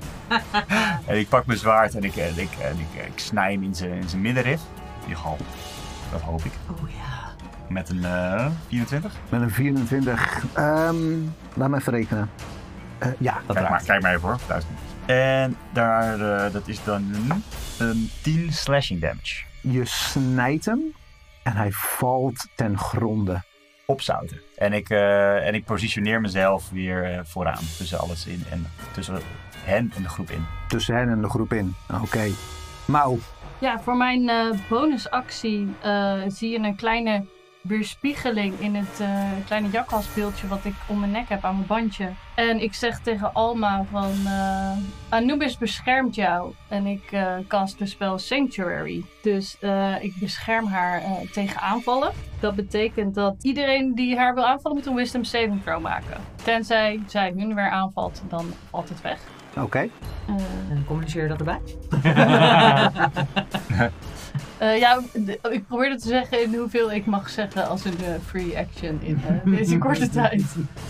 En ik pak mijn zwaard en ik, en ik, en ik, ik snij hem in zijn, in zijn middenrif. Die gal. Dat hoop ik. Oh ja. Met een uh, vierentwintig? Met een vierentwintig. Um, laat me even rekenen. Uh, ja, dat kijk maar, kijk maar even hoor. Thuis. En daar, uh, dat is dan een, een tien slashing damage. Je snijdt hem en hij valt ten gronde. Opzouten. En ik, uh, en ik positioneer mezelf weer uh, vooraan. Tussen alles in en tussen hen en de groep in. Tussen hen en de groep in. Oké. Okay. Mauw. Ja, voor mijn uh, bonusactie uh, zie je een kleine weerspiegeling in het uh, kleine jakhasbeeldje wat ik om mijn nek heb aan mijn bandje. En ik zeg tegen Alma van uh, Anubis beschermt jou. En ik uh, cast het spel Sanctuary. Dus uh, ik bescherm haar uh, tegen aanvallen. Dat betekent dat iedereen die haar wil aanvallen moet een wisdom saving throw maken. Tenzij zij hun weer aanvalt, dan valt het weg. Oké. Okay. Uh, en communiceer je dat erbij? uh, ja, de, ik probeerde te zeggen in hoeveel ik mag zeggen als een uh, free action in uh, deze korte tijd.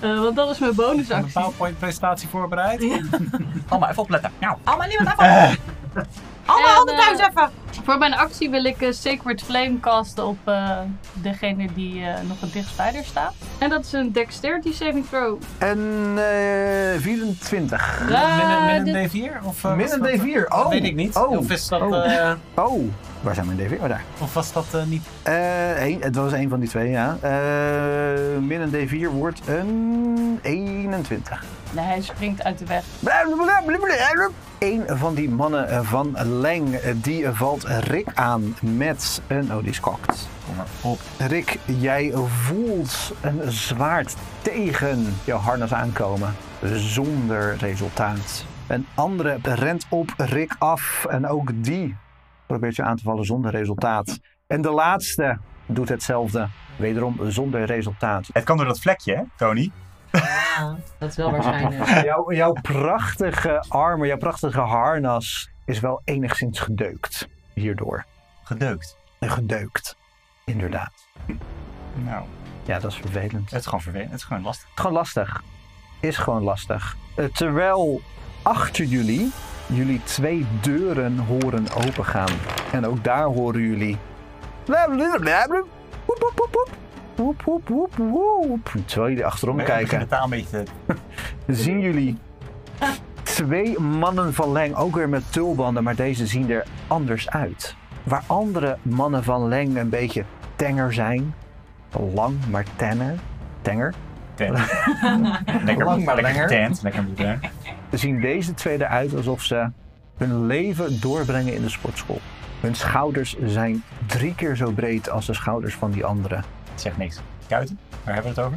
Uh, want dat is mijn Een bonusactie. PowerPoint-presentatie voorbereid. Allemaal even opletten. Nou. Allemaal niemand even. Allemaal En, handen thuis eh, even. Voor mijn actie wil ik een Sacred Flame casten op uh, degene die uh, nog het dichtst bij er staat. En dat is een Dexterity Saving Throw. En uh, vierentwintig. Ja, min, min dit- een D vier? Of, uh, Min was een dat, D vier, uh, oh. Weet ik niet. Oh. Of is dat... Oh. Uh, Oh, waar zijn mijn D vier? Oh, daar. of was dat uh, niet... Uh, een, het was een van die twee, ja. Uh, min een D vier wordt een eenentwintig. Nee, hij springt uit de weg. Een van die mannen van Leng, die valt Rick aan met een... Oh, die is kokt. Kom maar op. Rick, jij voelt een zwaard tegen jouw harnas aankomen. Zonder resultaat. Een andere rent op Rick af en ook die probeert je aan te vallen zonder resultaat. En de laatste doet hetzelfde. Wederom zonder resultaat. Het kan door dat vlekje, hè, Tony? Ja, dat is wel waarschijnlijk. Jouw, jouw prachtige armor, jouw prachtige harnas is wel enigszins gedeukt hierdoor. Gedeukt. Gedeukt, inderdaad. Nou, Ja, dat is vervelend. het is gewoon vervelend. Het is gewoon lastig. Gewoon lastig. Is gewoon lastig. Uh, terwijl achter jullie, jullie twee deuren horen opengaan. En ook daar horen jullie... Woep, woep, woep, woep. Woep, woep, woep, woep. Terwijl jullie achterom Ik kijken, begin de taal een beetje te... zien jullie twee mannen van Leng, ook weer met tulbanden, maar deze zien er anders uit. Waar andere mannen van Leng een beetje tenger zijn. Lang, maar tenner. Tenger. Tent. Lekker, Lang maar lekker langer. tent. Lekker modern. Zien deze twee eruit alsof ze hun leven doorbrengen in de sportschool. Hun schouders zijn drie keer zo breed als de schouders van die anderen. Het zegt niks. Kuiten? Waar hebben we het over?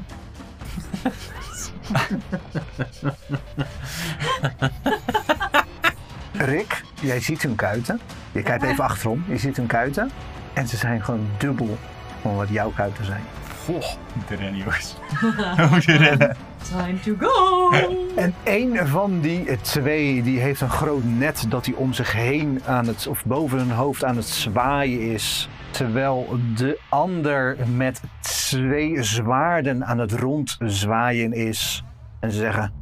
Rick, jij ziet hun kuiten. Je kijkt even achterom, je ziet hun kuiten. En ze zijn gewoon dubbel van wat jouw kuiten zijn. Goh, we moeten rennen, jongens. We moeten rennen. Time to go! En een van die twee die heeft een groot net dat hij om zich heen aan het, of boven hun hoofd aan het zwaaien is. Terwijl de ander met twee zwaarden aan het rondzwaaien is. En ze zeggen...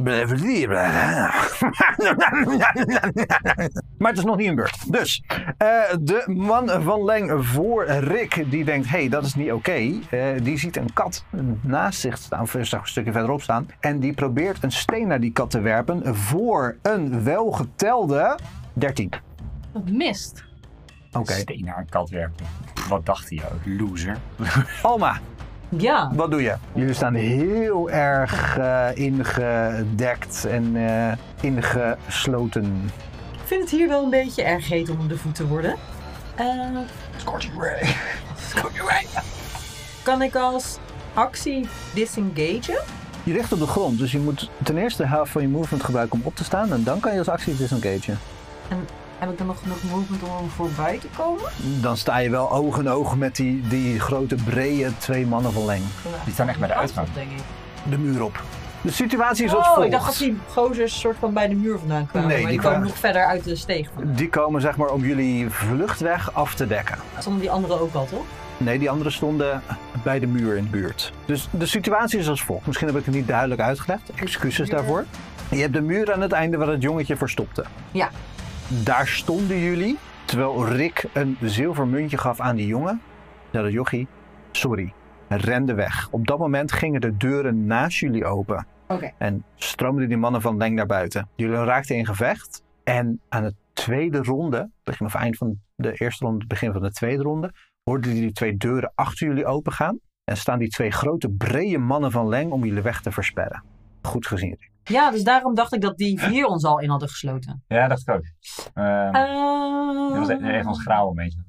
Maar het is nog niet een beurt. Dus uh, de man van Leng voor Rick, die denkt, hé, hey, dat is niet oké. Okay. Uh, die ziet een kat naast zich staan, of een stukje verderop staan. En die probeert een steen naar die kat te werpen voor een welgetelde dertien. Dat mist. Oké. Okay. Steen naar een kat werpen. Wat dacht hij ook? Loser. Alma, Ja. wat doe je? Jullie staan heel erg uh, ingedekt en uh, ingesloten. Ik vind het hier wel een beetje erg heet om op de voet te worden. Uh, Scorching Ray. Scorching Ray. kan ik als actie disengagen? Je ligt op de grond, dus je moet ten eerste de helft van je movement gebruiken om op te staan. En dan kan je als actie disengagen. En heb ik dan nog genoeg movement om er voorbij te komen? Dan sta je wel oog in oog met die, die grote, brede twee mannen van Leng. Die staan echt bij de uitgang. Denk ik. De muur op. De situatie is als Oh, volgt. ik dacht dat die gozers soort van bij de muur vandaan kwamen. Nee, maar die die komen kwamen- nog verder uit de steeg vandaan. Die komen zeg maar om jullie vluchtweg af te dekken. Stonden die anderen ook al, toch? Nee, die anderen stonden bij de muur in de buurt. Dus de situatie is als volgt. Misschien heb ik het niet duidelijk uitgelegd. Excuses daarvoor. Je hebt de muur aan het einde waar het jongetje verstopte. Ja. Daar stonden jullie, terwijl Rick een zilver muntje gaf aan die jongen. Ja, dat jochie, sorry, rende weg. Op dat moment gingen de deuren naast jullie open. Oké. En stroomden die mannen van Leng naar buiten. Jullie raakten in gevecht. En aan de tweede ronde, begin of eind van de eerste ronde, begin van de tweede ronde, hoorden jullie die twee deuren achter jullie open gaan. En staan die twee grote, brede mannen van Leng om jullie weg te versperren. Goed gezien, Rick. Ja, dus daarom dacht ik dat die vier ons al in hadden gesloten. Ja, dat ik ook. Uh, Uh... dat was e- even ons grauw een beetje.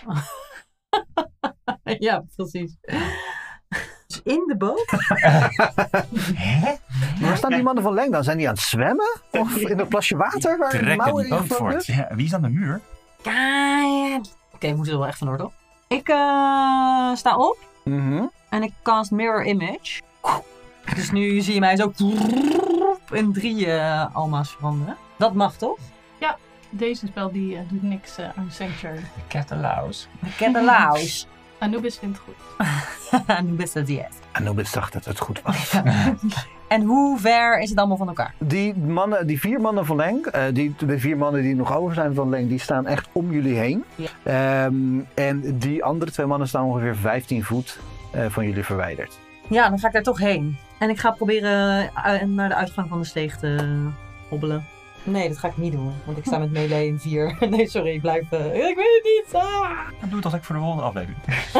ja, precies. Dus in de boot? Hè? Maar waar staan die mannen van Leng dan? Zijn die aan het zwemmen? Of in een plasje water waar de Trekken mouwen die in boot gevlogen voort. is? Ja, wie is aan de muur? Kijk. Oké, we moeten er wel echt vandoor, toch? Ik uh, sta op Mhm. en ik cast Mirror Image. Dus nu zie je mij zo in drie uh, alma's veranderen. Dat mag, toch? Deze spel die uh, doet niks uh, aan Sanctuary. Cat allows. Ketelaus. Anubis vindt het goed. Anubis dat yes. Anubis dacht dat het goed was. En hoe ver is het allemaal van elkaar? Die mannen, die vier mannen van Leng, uh, die, de vier mannen die nog over zijn van Leng, die staan echt om jullie heen. Ja. Um, en die andere twee mannen staan ongeveer vijftien voet uh, van jullie verwijderd. Ja, dan ga ik daar toch heen. En ik ga proberen uh, naar de uitgang van de steeg te hobbelen. Nee, dat ga ik niet doen, want ik sta met melee in vier. Nee, sorry, ik blijf... Uh, ik weet het niet! Ah! Dan doe het als ik voor de volgende aflevering.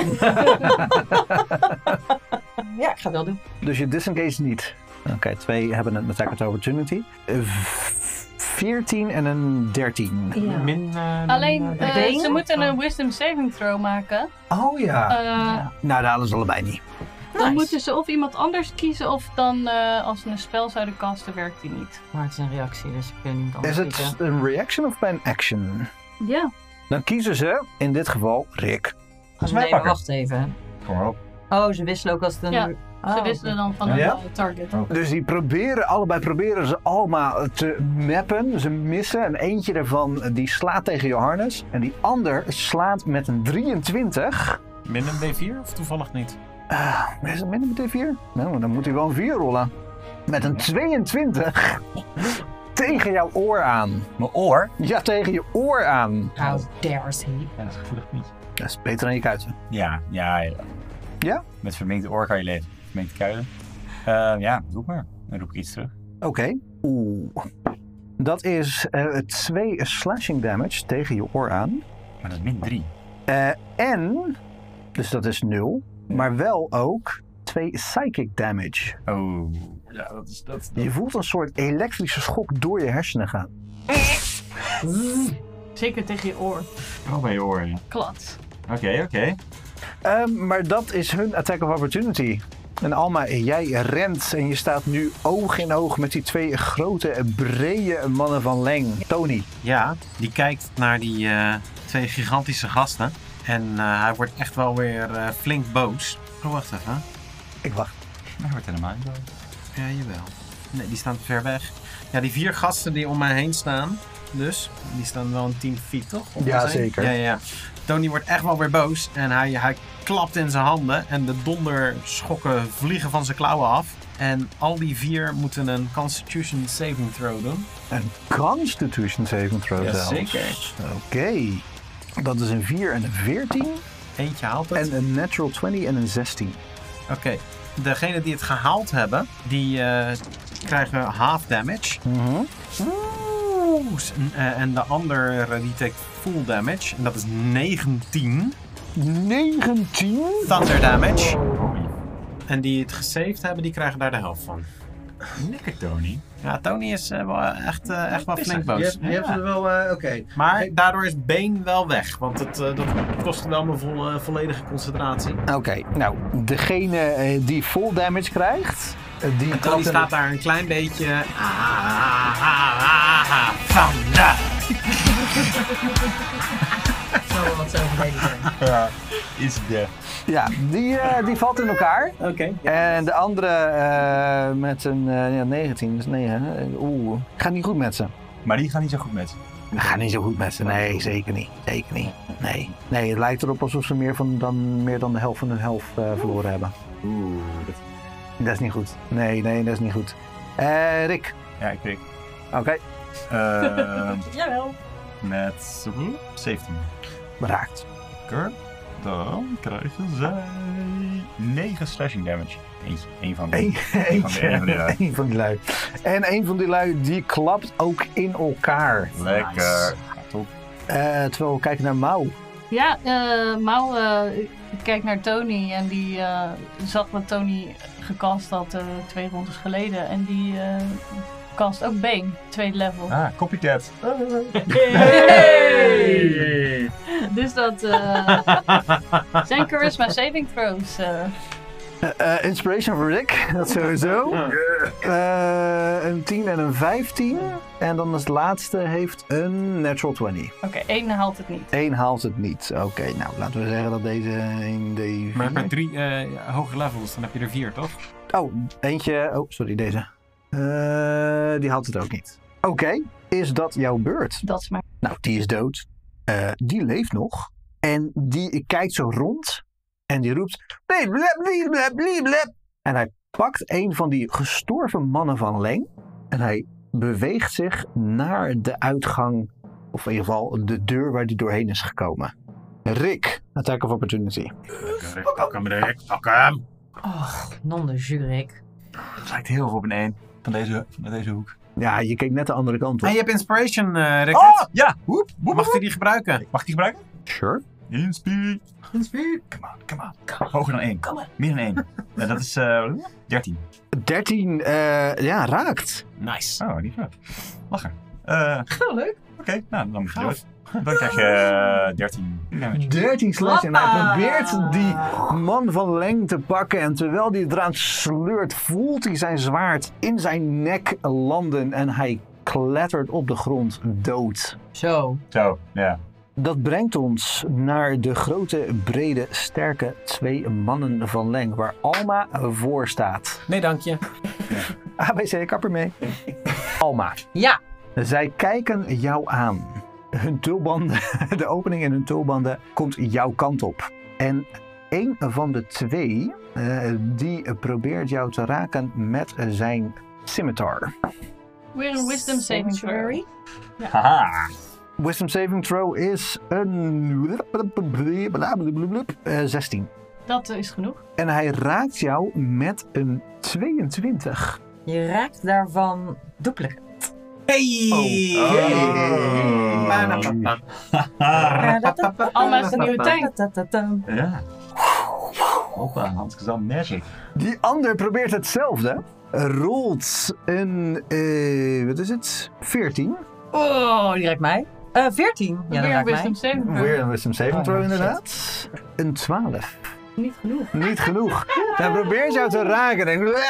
Ja, ik ga het wel doen. Dus je disengage niet. Oké, okay, twee hebben een attack of opportunity. Uh, veertien en een dertien. Ja. Min, uh, Alleen, min, uh, uh, ze moeten een wisdom saving throw maken. Oh ja. Uh, ja. Nou, dat halen ze allebei niet. Dan Nice. moeten ze of iemand anders kiezen of dan uh, als ze een spel zouden casten werkt die niet. Maar het is een reactie, dus ik kan niet anders Is het kiezen. een reaction of bij een action? Ja. Dan kiezen ze, in dit geval, Rick. Als Nee, mij maar pakken. wacht even. Kom maar op. Oh, ze wisselen ook als het een... Ja, Oh, Ze wisselen dan van Ja? een Ja? uh, target. Oh. Dus die proberen, allebei proberen ze allemaal te mappen. Ze missen. En eentje daarvan die slaat tegen je harnas. En die ander slaat met een drieëntwintig. min een D vier of toevallig niet? Uh, is het minder met D vier? Nou, dan moet hij wel een vier rollen. Met een tweeëntwintig. Tegen jouw oor aan. Mijn oor? Ja, tegen je oor aan. How dare he? Ja, dat is een gevoelig puntje. Dat is beter dan je kuiten. Ja, ja, ja. Ja? Met verminkte oor kan je leven. Verminkte kuilen. Uh, ja, roep maar. Dan roep ik iets terug. Oké. Okay. Oeh. Dat is uh, twee slashing damage tegen je oor aan. Maar dat is min drie. Uh, en, dus dat is nul. Maar wel ook twee psychic damage. Oh. Ja, dat is... Dat, dat... Je voelt een soort elektrische schok door je hersenen gaan. Zeker tegen je oor. Oh, bij je oor, ja. Klats. Oké, okay, oké. Okay. Um, maar dat is hun attack of opportunity. En Alma, jij rent en je staat nu oog in oog met die twee grote, brede mannen van Leng. Tony. Ja, die kijkt naar die uh, twee gigantische gasten. En uh, hij wordt echt wel weer uh, flink boos. Oh, wacht even. Ik wacht. Hij wordt helemaal niet boos. Ja, jawel. Nee, die staan te ver weg. Ja, die vier gasten die om mij heen staan. Dus, die staan wel een tien feet, toch? Om ja, ons heen? zeker. Ja, ja, ja. Tony wordt echt wel weer boos. En hij, hij klapt in zijn handen. En de donderschokken vliegen van zijn klauwen af. En al die vier moeten een Constitution saving throw doen. Een Constitution saving throw Ja, zelfs. zeker. Oké. Okay. Dat is een vier en een veertien. Eentje haalt het. En een natural twintig en een zestien. Oké. Okay. Degenen die het gehaald hebben, die uh, krijgen half damage. Mm-hmm. Oeh. Uh, en de ander uh, die take full damage. En dat is negentien. negentien? Thunder damage. Oh. En die het gesaved hebben, die krijgen daar de helft van. Lekker, Tony. Ja, Tony is uh, wel echt, uh, echt wel flink boos. Je hebt, je hebt ja. er wel, uh, oké. Okay. Maar daardoor is Bane wel weg. Want het, uh, dat kost wel mijn volle, volledige concentratie. Oké, okay, nou, degene uh, die full damage krijgt... Uh, die Tony staat daar een klein beetje... Thunder! Zo wat zo verleden. Ja, is de. Ja, die, uh, die valt in elkaar. Oké. Okay. En de andere uh, met een uh, ja, negentien, dus negen. Oeh, gaat niet goed met ze. Maar die gaan niet zo goed met ze. Gaat niet zo goed met ze, nee, zeker niet. Zeker niet. Nee, nee het lijkt erop alsof ze meer, van, dan, meer dan de helft van hun helft uh, verloren hebben. Oeh, dat... dat is niet goed. Nee, nee, dat is niet goed. Uh, Rick. Ja, ik prik. Oké. Okay. Uh, Jawel. Met zeventien. Raakt. Lekker. Dan krijgen zij negen slashing damage. Eentje, één van die. Eén van die, van die lui. Eén van die lui. En een van die lui die klapt ook in elkaar. Lekker. Nice. Top. Uh, terwijl we kijken naar Mau. Ja, uh, Mau uh, kijkt naar Tony en die uh, zag wat Tony gecast had uh, twee rondes geleden. En die uh, cast ook Bane, tweede level. Ah, copycat. Hey! Dus dat uh, zijn charisma saving throws. Uh. Uh, uh, inspiration voor Rick, dat sowieso. Uh, een tien en een vijftien. En dan als laatste heeft een natural twintig. Oké, okay, één haalt het niet. Eén haalt het niet. Oké, okay, nou laten we zeggen dat deze in de... Maar bij drie uh, hoge levels, dan heb je er vier, toch? Oh, eentje... Oh, sorry, deze. Uh, die haalt het ook niet. Oké, okay, is dat jouw beurt? Dat is maar... Nou, die is dood. Uh, die leeft nog. En die kijkt zo rond. En die roept... Bliep, bliep, bliep, bliep, bliep, bliep. En hij pakt een van die gestorven mannen van Leng. En hij beweegt zich naar de uitgang. Of in ieder geval de deur waar hij doorheen is gekomen. Rick, attack of opportunity. Pak hem, Rick. Pak hem. Oh, non de Jurik. Het lijkt heel veel op een één van deze, van deze hoek. Ja, je keek net de andere kant op. En je hebt inspiration, uh, Rick. Oh, ja. Woep, woep, Mag hij die gebruiken? Mag ik die gebruiken? Sure. Inspired. Inspired. Come on, come on. Hoger dan één. Meer dan één. Ja, dat is uh, dertien. dertien, uh, ja, raakt. Nice. Oh, niet goed. Lachen. Uh, Oh, leuk. Oké, okay, nou dan moet je dood. Dan krijg je uh, dertien damage. dertien slash en hij Hoppa. probeert die man van Leng te pakken. En terwijl hij eraan sleurt, voelt hij zijn zwaard in zijn nek landen. En hij klettert op de grond dood. Zo. Zo, ja. Dat brengt ons naar de grote, brede, sterke twee mannen van Leng. Waar Alma voor staat. Nee, dank je. A B C, kapper mee. Alma. Ja. Zij kijken jou aan. Hun tulbanden, de opening in hun tulbanden komt jouw kant op. En een van de twee, uh, die probeert jou te raken met zijn scimitar. Weer een wisdom saving throw. Ja. Haha. Wisdom saving throw is een uh, zestien. Dat is genoeg. En hij raakt jou met een tweeëntwintig. Je raakt daarvan duplicate. Hey! Oh. Alma is een nieuwe tank. Ja. Hoppa, Hans Gezam Magic. Die ander probeert hetzelfde. Rolt een, uh, wat is het? veertien. Oh, die raakt mij. Uh, veertien. Ja, dat Weer een raakt wisdom mij. saving throw. Weer een wisdom saving Oh, throw shit. inderdaad. Een twaalf. Niet genoeg. Niet genoeg. Hij probeert jou te raken.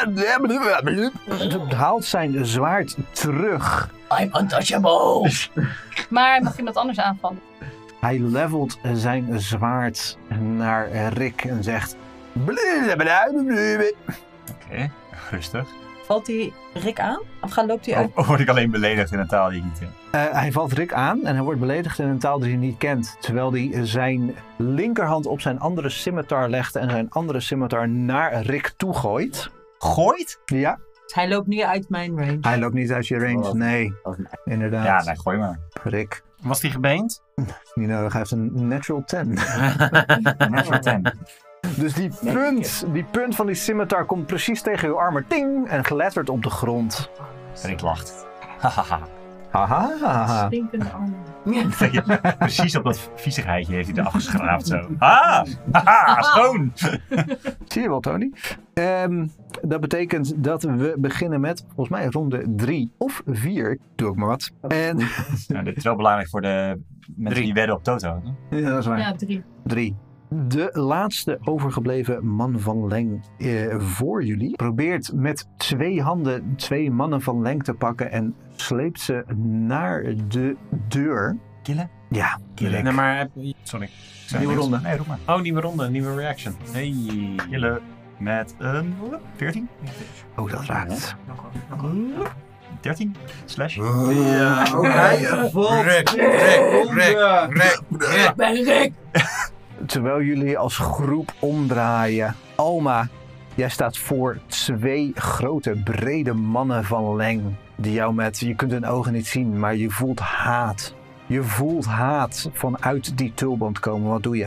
En haalt zijn zwaard terug. I'm untouchable. Maar mag iemand anders aanvallen? Hij levelt zijn zwaard naar Rick en zegt... Oké, okay, rustig. Valt die Rick aan? Of gaat, loopt hij uit? Of word ik alleen beledigd in een taal die ik niet ken? Uh, hij valt Rick aan en hij wordt beledigd in een taal die hij niet kent. Terwijl hij zijn linkerhand op zijn andere scimitar legt en zijn andere scimitar naar Rick toe gooit. Gooit? Ja. Hij loopt niet uit mijn range. Hij loopt niet uit je range, nee. Inderdaad. Ja, nee, gooi maar. Rick. Was die gebeend? Niet nodig, hij heeft een natural ten. Natural ten. Dus die punt, die punt van die scimitar komt precies tegen uw armor. Ting! En geletterd op de grond. Rick lacht. Hahaha. Haha. Stinkende armen. Precies op dat viezigheidje heeft hij er afgeschraapt zo. Ah! Haha, schoon! Zie je wel, Tony? Um, dat betekent dat we beginnen met, volgens mij, ronde drie of vier. Doe ook maar wat. En... Nou, dit is wel belangrijk voor de mensen Drie. die wedden op Toto. Hè? ja, dat is waar. Ja, drie. Drie. De laatste overgebleven man van Leng eh, voor jullie probeert met twee handen twee mannen van Leng te pakken en sleept ze naar de deur. Killen? Ja, Killen. Nee, maar... Sorry. Nieuwe ronde. Nee, roep maar. Oh, nieuwe ronde. Nieuwe reaction. Hey. Killen met een veertien. Oh, dat raakt. dertien. Slash. Ja. hij valt. Rick, Rick, Rick, Rick, Rick. ben Rick. Terwijl jullie als groep omdraaien. Alma, jij staat voor twee grote, brede mannen van Leng. Die jou met, je kunt hun ogen niet zien, maar je voelt haat. Je voelt haat vanuit die tulband komen. Wat doe je?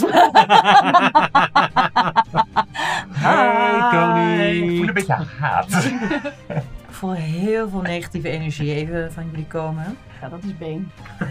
Hey, Tony. Ik voel een beetje haat. Ik voel heel veel negatieve energie even van jullie komen. Ja, dat is Bane.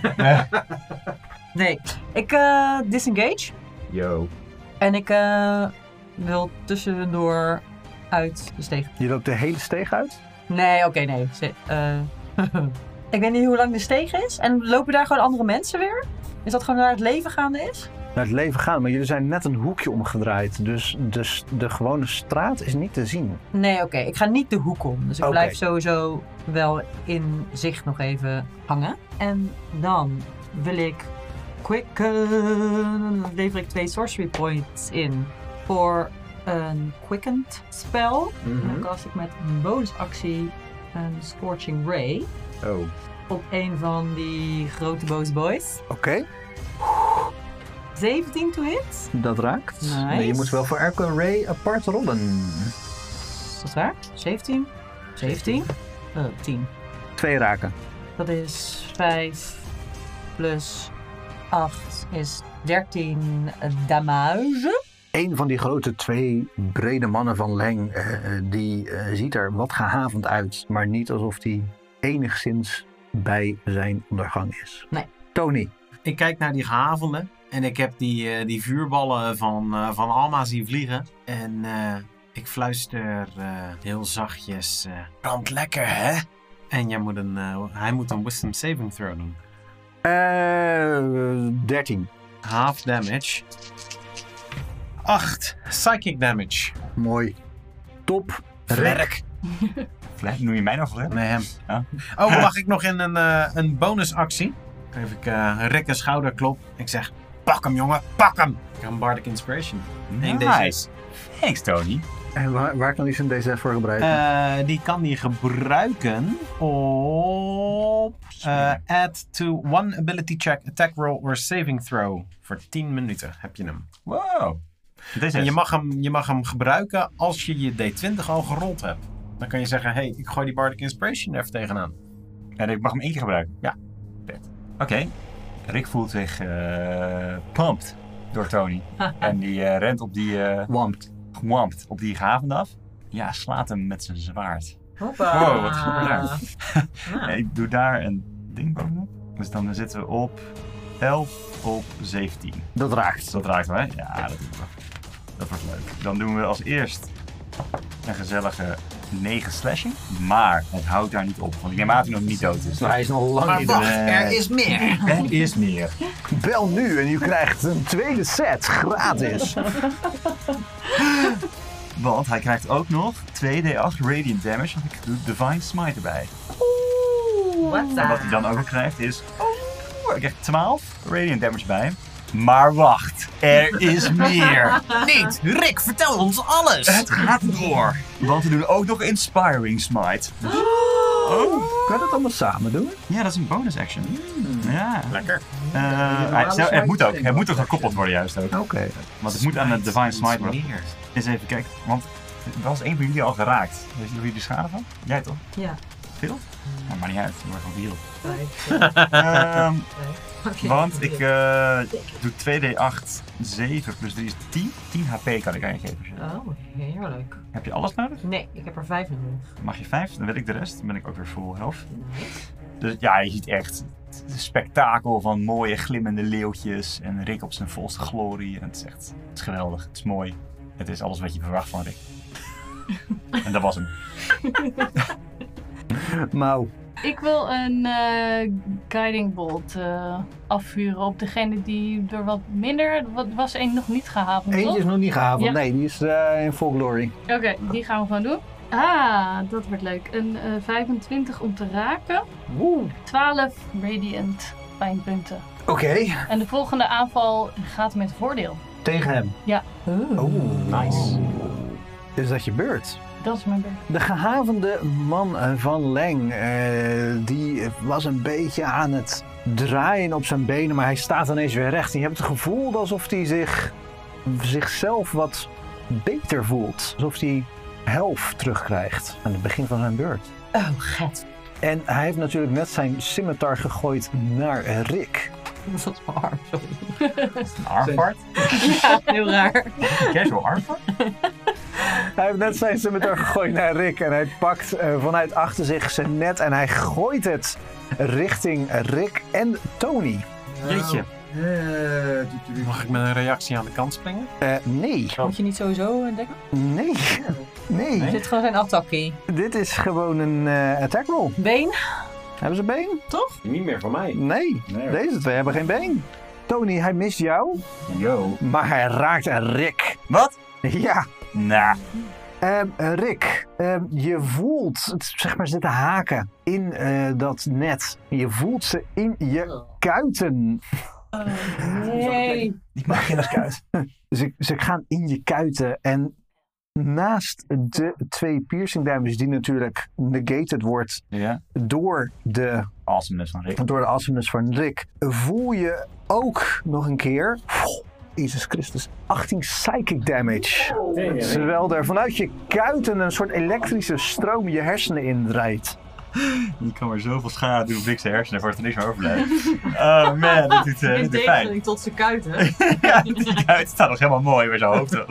Nee, ik uh, disengage. Yo. En ik uh, wil tussendoor uit de steeg. Je loopt de hele steeg uit? Nee, oké, okay, nee. Ze- uh, ik weet niet hoe lang de steeg is. En lopen daar gewoon andere mensen weer? Is dat gewoon naar het leven gaande is? Naar het leven gaan, maar jullie zijn net een hoekje omgedraaid. Dus de, de gewone straat is niet te zien. Nee, oké. Okay. Ik ga niet de hoek om. Dus ik Oké. blijf sowieso wel in zicht nog even hangen. En dan wil ik quicken. Dan lever ik twee sorcery points in voor een quickened spel. En dan cast ik met een bonusactie een Scorching Ray op een van die grote boze boys. Oké. Okay. zeventien to hit. Dat raakt. Nice. Nee, je moet wel voor elke ray apart rollen. Is dat waar? zeventien? zeventien? Oh, tien. Twee raken. Dat is vijf plus acht is dertien damage. Een van die grote twee brede mannen van Leng, uh, die uh, ziet er wat gehavend uit. Maar niet alsof hij enigszins bij zijn ondergang is. Nee. Tony. Ik kijk naar die gehavenden en ik heb die, uh, die vuurballen van, uh, van Alma zien vliegen. En uh, ik fluister uh, heel zachtjes, uh, brandt lekker hè? En jij moet een, uh, hij moet een wisdom saving throw doen. Uh, dertien. Half damage. acht psychic damage. Mooi. Top. Vlerk. Vlerk? Noem je mij nou Vlerk? Nee, hem. Ja. Oh, mag ik nog in een, uh, een bonusactie? Geef ik uh, Rick een schouderklop. Ik zeg, pak hem jongen, pak hem! Ik heb een Bardic Inspiration. één d zes. Thanks Tony. En waar, waar kan hij zijn D zes voor gebruiken? Uh, die kan hij gebruiken op uh, add to one ability check, attack roll or saving throw. Voor tien minuten heb je hem. Wow. En je mag hem, je mag hem gebruiken als je je D twintig al gerold hebt. Dan kan je zeggen, hey, ik gooi die Bardic Inspiration er even tegenaan. En ik mag hem één keer gebruiken? Ja. Oké. Okay. Rick voelt zich uh, pumped door Tony. En die uh, rent op die... Uh, Wampt. Wampt op die gavend af. Ja, slaat hem met zijn zwaard. Hoppa. Wow, wat gebeurt daar? Ah. Ik doe daar een ding bovenop. Dus dan zitten we op elf op zeventien. Dat raakt. Dat raakt wel, hè? Ja, dat doen we. Dat wordt leuk. Dan doen we als eerst een gezellige negen slashing. Maar het houdt daar niet op. Want ik neem aan dat hij nog niet dood is. Maar hij is nog lang Maar niet wacht, dood. er is meer. Er is meer. Bel nu en u krijgt een tweede set gratis. Want hij krijgt ook nog twee d acht radiant damage. Want ik doe Divine Smite erbij. Oeh, wat En wat hij dan ook nog krijgt is... Oh, hij krijgt twaalf radiant damage bij. Maar wacht, er is meer. Niet, Rick, vertel ons alles. Het gaat door. Want we doen ook nog Inspiring Smite. Oh. Kan je dat allemaal samen doen? Ja, dat is een bonus action. Mm. Ja. Lekker. Uh, hij, stel, het moet ook. Het moet ook gekoppeld worden juist ook. Oké. Okay. Want het moet aan de Divine Smite worden. Eens even kijken, want was een van jullie al geraakt? Weet je jullie de schade van? Jij toch? Ja. Veel? Nou, maar niet uit, je wordt gewoon Vijf. um, okay. Want ik uh, doe twee d acht, zeven plus drie is tien. tien H P kan ik aan je geven. Oh, heerlijk. Heb je alles nodig? Nee, ik heb er vijf nodig. Mag je vijf? Dan wil ik de rest. Dan ben ik ook weer full health. Nice. Dus ja, je ziet echt het spektakel van mooie glimmende leeuwtjes en Rick op zijn volste glorie. En het is echt het is geweldig. Het is mooi. Het is alles wat je verwacht van Rick. En dat was hem. Mau. Ik wil een uh, guiding bolt uh, afvuren op degene die er wat minder... Wat was één nog niet gehavend, Eentje toch? is nog niet gehavend. Ja. Nee, die is uh, in full glory. Oké, okay, die gaan we gewoon doen. Ah, dat wordt leuk. Een uh, vijfentwintig om te raken. Oeh. twaalf radiant pijnpunten. Oké. Okay. En de volgende aanval gaat met voordeel. Tegen hem? Ja. Oeh, oh, nice. Is dat je beurt? Dat is mijn beurt. De gehavende man van Leng, uh, die was een beetje aan het draaien op zijn benen, maar hij staat ineens weer recht. En je hebt het gevoel alsof hij zich, zichzelf wat beter voelt. Alsof hij health terugkrijgt aan het begin van zijn beurt. Oh, god. En hij heeft natuurlijk net zijn scimitar gegooid naar Rick. Dat is mijn arm, sorry. Een armfart? Ja, heel raar. Casual armfart? Hij heeft net zijn scimitar gegooid naar Rick en hij pakt uh, vanuit achter zich zijn net en hij gooit het richting Rick en Tony. Jeetje. Uh, Mag ik met een reactie aan de kant springen? Uh, nee. Moet je niet sowieso ontdekken? Nee. Nee. Nee. Dit is gewoon zijn attackie. Dit is gewoon een uh, attack roll. Been? Hebben ze been? Toch? Niet meer van mij. Nee, nee deze twee hebben geen been. Tony, hij mist jou. Yo. Maar hij raakt Rick. Wat? Ja. Nah. Um, Rick, um, je voelt het, zeg maar, zitten haken in uh, dat net. Je voelt ze in je kuiten. Oh, nee. Ik maak geen kuit. Ze, ze gaan in je kuiten en naast de twee piercing damage die natuurlijk negated wordt ja. door de awesomeness van Rick. Door de awesomeness van Rick, voel je ook nog een keer Jezus Christus. achttien psychic damage. Terwijl er vanuit je kuiten een soort elektrische stroom je hersenen indraait. Je kan maar zoveel schade doen op niks hersenen voordat er niks meer overblijft. Oh man, dit doet, uh, In dit doet pijn. tegenstelling tot zijn kuiten. Ja, die kuit staat nog helemaal mooi bij zijn hoofd.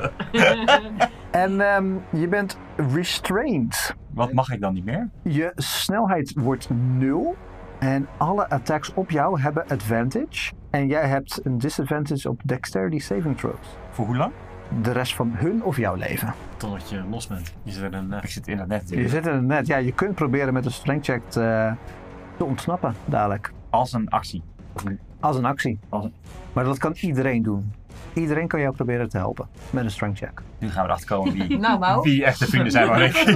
En um, je bent restrained. Wat mag ik dan niet meer? Je snelheid wordt nul. En alle attacks op jou hebben advantage. En jij hebt een disadvantage op dexterity saving throws. Voor hoe lang? De rest van hun of jouw leven. Totdat je los bent. Je zit er een... Uh... Ik zit in het net. Je zit in het net. Ja, je kunt proberen met een strength check te, te ontsnappen dadelijk. Als een actie. Als een actie. Als een... Maar dat kan iedereen doen. Iedereen kan jou proberen te helpen met een strength check. Nu gaan we erachter komen wie, Nou, Mau. wie echte vrienden zijn van Rick.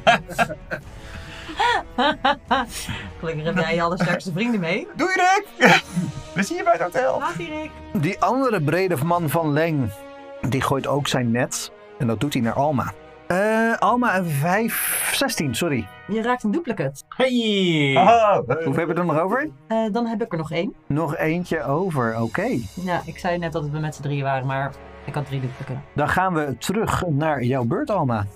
Gelukkig heb jij je allersterkste vrienden mee. Doei Rick! We zien je bij het hotel. Laat die Rick. Die andere brede man van Leng, die gooit ook zijn net. En dat doet hij naar Alma. Uh, Alma een vijf, zestien, sorry. Je raakt een duplicate. Hey! Oh, hey. Hoeveel hebben we er nog over? Uh, dan heb ik er nog één. Nog eentje over, oké. Okay. Ja, ik zei net dat we met z'n drieën waren, maar ik had drie duplicaten. Dan gaan we terug naar jouw beurt, Alma.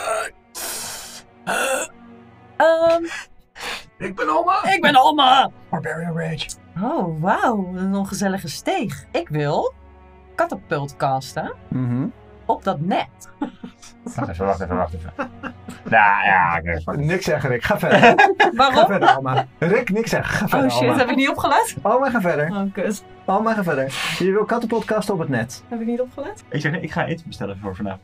Um, Ik ben Alma! ik ben Alma! Barbarian Rage. Oh, wauw. Een ongezellige steeg. Ik wil katapult casten Mm-hmm. op dat net. Wacht even, wacht even, wacht even. Nou ja, oké. Niks zeggen, Rick. Ga verder. Ga Waarom? verder, Alma. Rick, niks zeggen. Ga verder, Oh shit, Alma. heb ik niet opgelet? Alma, ga verder. Oh, kut. Alma, ga verder. Je wil katapultkasten op het net. Heb ik niet opgelet? Ik zeg, ik ga eten bestellen voor vanavond.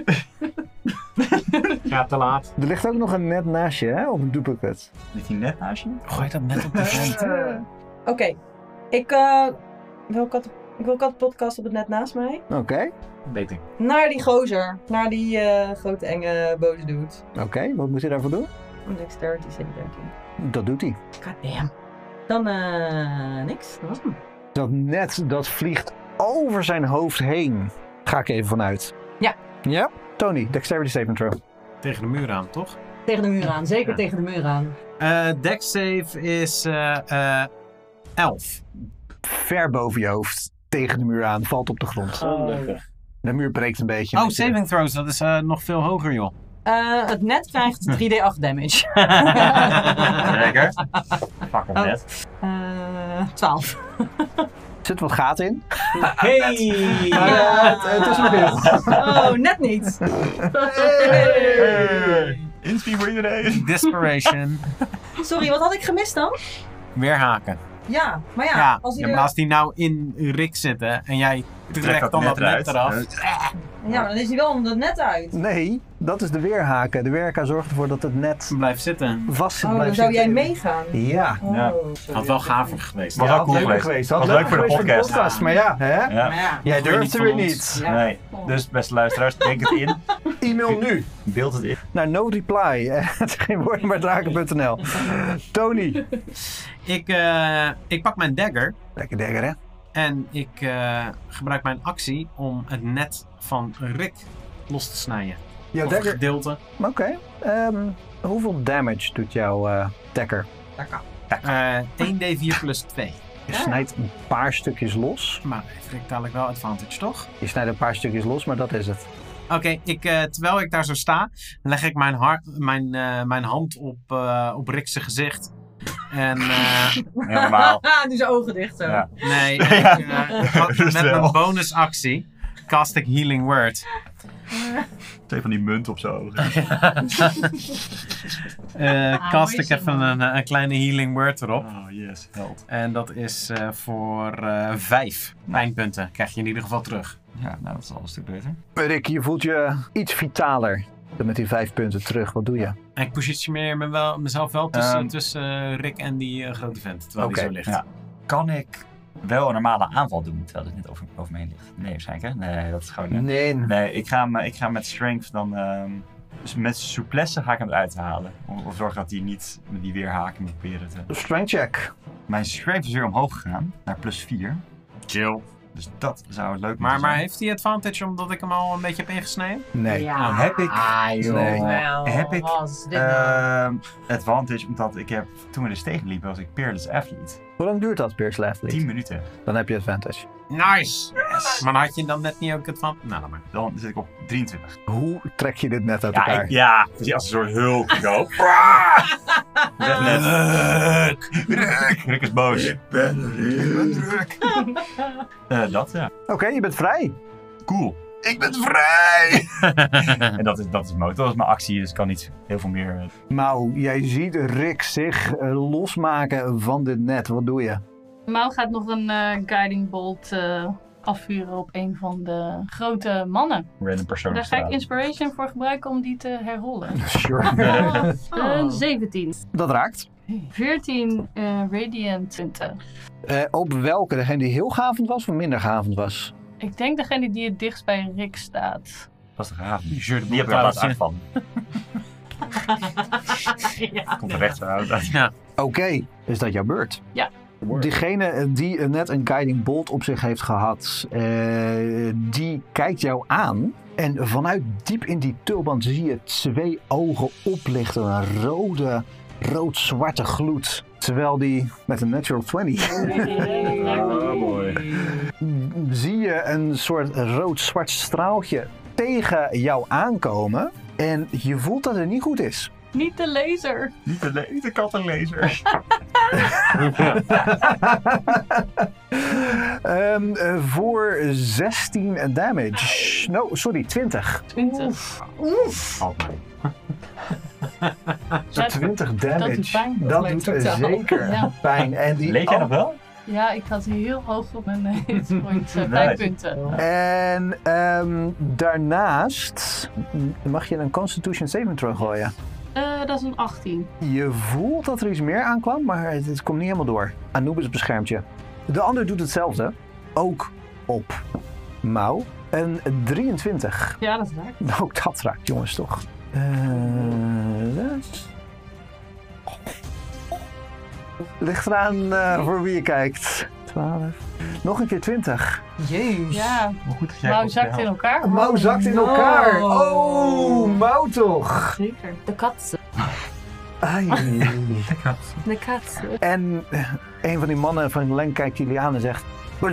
Ja, te laat. Er ligt ook nog een net naast je, hè, op een duplicate. Ligt hij net naast je? Gooi dat net op de grond. Oké. Okay. Ik, uh, wil kat ik wil katapultkast op het net naast mij. Oké, okay. Weet ik. Naar die gozer. Naar die uh, grote enge boze dude. oké. Okay. Wat moet je daarvoor doen? Dexterity saving dertien. Dat doet hij. Goddamn. Dan uh, niks. Dat was hem. Dat net, dat vliegt over zijn hoofd heen. Ga ik even vanuit. Ja. Ja? Tony, dexterity saving throw. Tegen de muur aan, toch? Tegen de muur aan. Zeker Ja. tegen de muur aan. Uh, dex save is uh, uh, elf. Ver boven je hoofd. Tegen de muur aan. Valt op de grond. Oh. De muur breekt een beetje. Oh, met je- saving throws, dat is uh, nog veel hoger, joh. Uh, het net krijgt drie d acht damage. Zeker. Fuck hem Oh. net. Uh, twaalf. Er zit wat gaten in. Hey! Maar uh, het, het is nog heel. Oh, net niet. Hey. Inspi voor iedereen. Desperation. Sorry, wat had ik gemist dan? Weer haken. Ja, maar ja, Ja, als hij ja, er... maar als die nou in Rick zitten en jij Trek trekt dan dat net eruit. eraf. Ja, maar dan is hij wel onder het net uit. Nee, dat is de weerhaken. De weerhaker zorgt ervoor dat het net Blijf zitten. vast zit. Oh, dan blijft zou jij zitten. meegaan. Ja. Oh, Ja. sorry. Had wel gaver geweest. Was Ja, ook cool had leuk geweest. Had Was leuk leuk voor de geweest podcast. Maar ja, hè? Ja. Maar ja. Jij niet durft er van weer ons. niet. Ja. Nee, dus beste luisteraars, denk het in. E-mail nu Beeld het in. naar no reply. Geen woord maar draken punt n l. Tony. Ik, uh, ik pak mijn dagger Lekker degger, hè? en ik uh, gebruik mijn actie om het net van Rick los te snijden. Jouw Of een dagger. gedeelte. Oké. Okay. Um, hoeveel damage doet jouw uh, dagger? Uh, één d vier plus twee. Je snijdt een paar stukjes los. Maar heeft Rick dadelijk wel advantage, toch? Je snijdt een paar stukjes los, maar dat is het. Oké, okay, ik, uh, terwijl ik daar zo sta, leg ik mijn, hart, mijn, uh, mijn hand op, uh, op Rick's gezicht. En uh, Helemaal. Nu zijn ogen dicht zo. Ja. nee, Ja. ik, uh, met Rust wel. mijn bonusactie cast ik Healing Word. Twee van die munt op zijn ogen. Uh, cast ik mooi even een, een kleine Healing Word erop. Oh yes, held. En dat is uh, voor uh, vijf pijnpunten. Krijg je in ieder geval terug. Ja, nou dat is al een stuk beter. Rick, je voelt je iets vitaler met die vijf punten terug. Wat doe je? En ik positioneer me wel, mezelf wel tussen, Um, tussen uh, Rick en die uh, grote vent. Terwijl Oké, die zo ligt. Ja. Kan ik wel een normale aanval doen terwijl het niet over, over me heen ligt? Nee, waarschijnlijk hè? Nee, dat is gewoon... Nee. Nee, ik ga, hem, ik ga met strength dan... Um, dus met souplesse ga ik hem eruit halen. Om om zorgen dat hij niet met die weerhaken moet proberen te... Strength check. Mijn strength is weer omhoog gegaan. Naar plus vier. Chill. Dus dat zou leuk Maar, moeten maar zijn. heeft hij advantage omdat ik hem al een beetje heb ingesneden? Nee. Ja. Heb ik... Ah, joh. Nee. Wel, Heb ik wat is dit nou? Ehm advantage, omdat ik heb... Toen we dus tegenliepen was ik Peerless Athlete. Hoe lang duurt dat, Pierce Athlete? tien minuten. Dan heb je advantage. Nice! Yes. Maar had je dan net niet ook het van... Nou, dan maar. Dan zit ik op drieëntwintig. Hoe trek je dit net uit Ja, elkaar? ik, ja, dus als een soort hulk. Go. Zeg net. Ruk. Ruk. Ruk is boos. Ik ben Ruk. Uh, dat, ja. Oké, okay, je bent vrij. Cool. Ik ben vrij! En dat is, dat is motor, dat is mijn actie, dus ik kan niet heel veel meer... Mau, jij ziet Rick zich uh, losmaken van dit net. Wat doe je? Mau gaat nog een uh, guiding bolt uh, afvuren op een van de grote mannen. Random persoon. Daar ga ik inspiration voor gebruiken om die te herrollen. Sure. Uh, uh, zeventien. Dat raakt. veertien uh, radiant punten. Uh, op welke? Degene die heel gavend was of minder gavend was? Ik denk degene die het dichtst bij Rick staat. Dat is de gaaf. Die heb je laten aanvallen. Ja. Komt er recht uit. Ja. Oké, okay, is dat jouw beurt? Ja. Diegene die net een guiding bolt op zich heeft gehad, uh, die kijkt jou aan. En vanuit diep in die tulband zie je twee ogen oplichten. Een rode, rood-zwarte gloed. Terwijl die met een natural twintig... Oh, mooi. zie je een soort rood-zwart straaltje tegen jou aankomen. En je voelt dat het niet goed is. Niet de laser. Niet de, le- niet de kattenlaser. um, uh, voor zestien damage. No, sorry, twintig. twintig. Oef. Oef. Oh, Ja, twintig damage. Dat doet pijn. Dat Dat doet lijkt totaal. zeker Ja. pijn. En die Leek jij nog wel? Ja, ik had heel hoog op mijn hitpoint. Uh, vijf Nice. punten. En um, daarnaast mag je een Constitution saving throw gooien. Uh, dat is een achttien. Je voelt dat er iets meer aankwam, maar het, het komt niet helemaal door. Anubis beschermt je. De ander doet hetzelfde. Ook op Mau. Een drieëntwintig. Ja, dat is waar. Ook dat raakt, jongens, toch? Uh, dat... Ligt eraan uh, voor wie je kijkt. twaalf. Nog een keer twintig. Jezus. Ja, Hoe goed dat jij Mau op zakt in elkaar. Mau zakt in no. elkaar. Oh, Mau toch. Zeker. De kat. Ai. De kat. En uh, een van die mannen van Len kijkt jullie aan en zegt...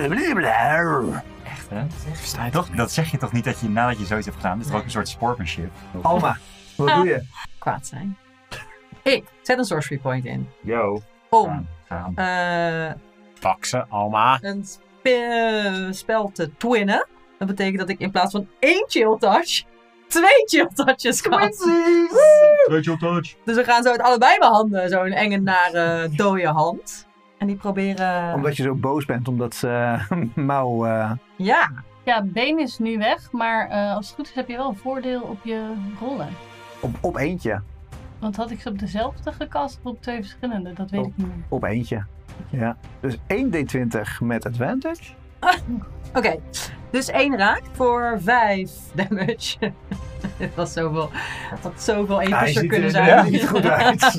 Echt, hè? Sta je toch? Dat zeg je toch niet dat je nadat je zoiets hebt gedaan? Dat is toch ook een soort sportsmanship? Alma, wat doe je? Kwaad zijn. Ik zet een sorcery point in. Yo. Om Gaan. uh, Pak ze, Alma. een spe- spel te twinnen. Dat betekent dat ik in plaats van één chill touch, twee chill touches kan. Weet je op touch? Dus we gaan zo uit allebei mijn handen, zo'n enge nare dode hand. En die proberen... Omdat je zo boos bent, omdat uh, Mau... Uh... Ja. Ja, been is nu weg, maar uh, als het goed is heb je wel een voordeel op je rollen. Op, op eentje. Want had ik ze op dezelfde gekast of op twee verschillende? Dat weet Oh. ik niet meer. Op eentje. Ja. Dus één d twintig met advantage. Oké, okay. Dus één raakt voor vijf damage. Dit was zoveel... Het had zoveel epischer kunnen zijn. Ja, niet goed uit.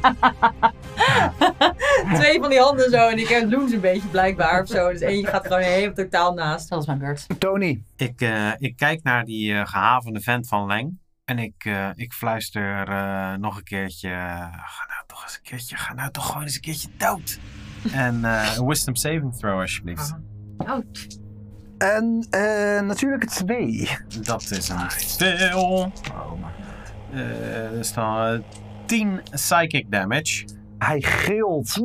Twee van die handen zo en ik herloen ze een beetje blijkbaar of zo. Dus eentje gaat gewoon helemaal totaal naast. Dat is mijn beurt. Tony. Ik, uh, ik kijk naar die uh, gehavende vent van Leng. En ik, uh, ik fluister uh, nog een keertje. Uh, ga nou toch eens een keertje. Ga nou toch gewoon eens een keertje dood. En uh, een wisdom saving throw alsjeblieft. Dood. En uh, natuurlijk twee. Dat is een veel. Uh, dus dan uh, tien psychic damage. Hij gilt.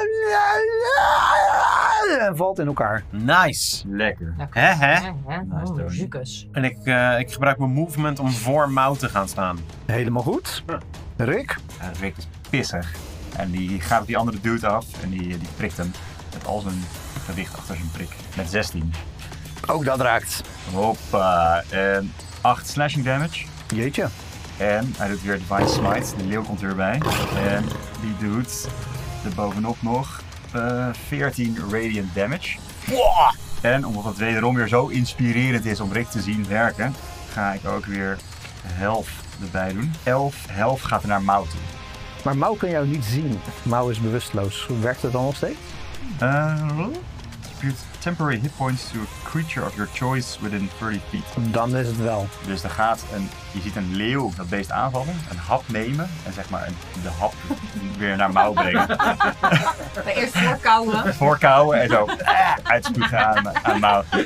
En valt in elkaar. Nice. Lekker. Hè, hè? Ja, ja. Nice, Oh, Tony. Zukus. En ik, uh, ik gebruik mijn movement om voor Mau te gaan staan. Helemaal goed. Rick. Ja, Rick is pissig. En die gaat op die andere dude af en die, die prikt hem met al zijn gewicht achter zijn prik. Met zestien. Ook dat raakt. Hoppa. En acht slashing damage. Jeetje. En hij doet weer Divine Smite. De leeuw komt er weer bij. En die doet er bovenop nog uh, veertien radiant damage. Wow. En omdat het wederom weer zo inspirerend is om Rick te zien werken, ga ik ook weer helft erbij doen. elf helft gaat er naar Mau toe. Maar Mau kan jou niet zien. Mau is bewusteloos. Werkt het dan nog steeds? Uh, Attribute temporary hit points to a creature of your choice within thirty feet. Dan is het wel. Dus er gaat een, je ziet een leeuw dat beest aanvallen, een hap nemen en zeg maar een, de hap weer naar mouw brengen. Eerst voorkouwen. Voorkouwen en zo ah, uitspugen aan, aan mouw. Een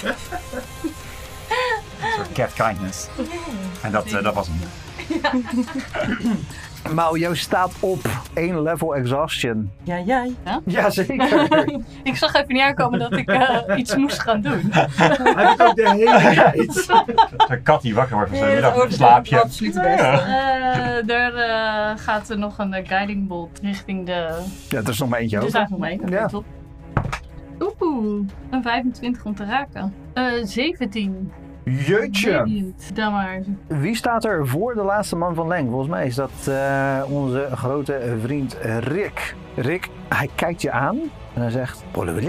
soort cat kindness. En dat, uh, dat was hem. Mauw, jou staat op één level exhaustion. Ja, jij. Jazeker. Ik zag even niet aankomen dat ik uh, iets moest gaan doen. Heb ik ook de hele tijd. Een kat die wakker wordt van zijn middag slaapje. Absoluut best. Uh, er uh, gaat er nog een uh, guiding bolt richting de... Ja, er is nog maar eentje Er over. staat nog maar één. Oké, Ja. top. Oeh, een vijfentwintig om te raken. Uh, zeventien. Jeetje. Radiant damage. Wie staat er voor de laatste man van Leng? Volgens mij is dat uh, onze grote vriend Rick. Rick, hij kijkt je aan en hij zegt...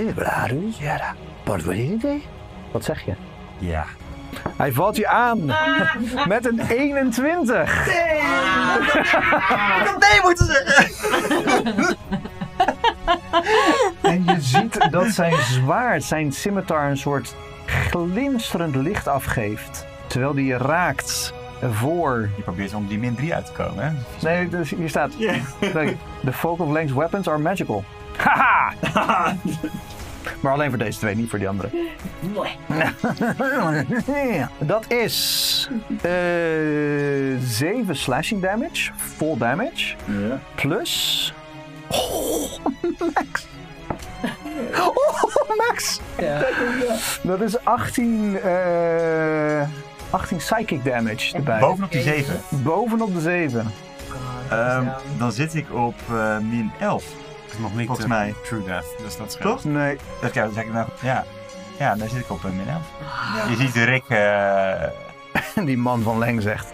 Wat zeg je? Ja. Hij valt je aan met een eenentwintig. Ik had nee moeten zeggen! En je ziet dat zijn zwaard, zijn scimitar, een soort glinsterend licht afgeeft. Terwijl die je raakt voor... Je probeert om die min drie uit te komen, hè? Nee, dus hier staat... Kijk, the folk of Leng's weapons are magical. Haha! Maar alleen voor deze twee, niet voor die andere. Dat is... Uh, zeven slashing damage. Full damage. Ja. Plus... Oh, Max! Oh, Max! Ja. Dat is achttien, uh, achttien psychic damage erbij. Bovenop die zeven. Bovenop de zeven. Um, dan zit ik op uh, min elf. Dat is nog niet Volgens uh, mij. True Death, dus dat scheelt. Toch? Nee. Dat kan, zeg ik nou, ja. Ja, daar zit ik op uh, min elf. Je ziet Rick... Uh... Die man van Leng zegt...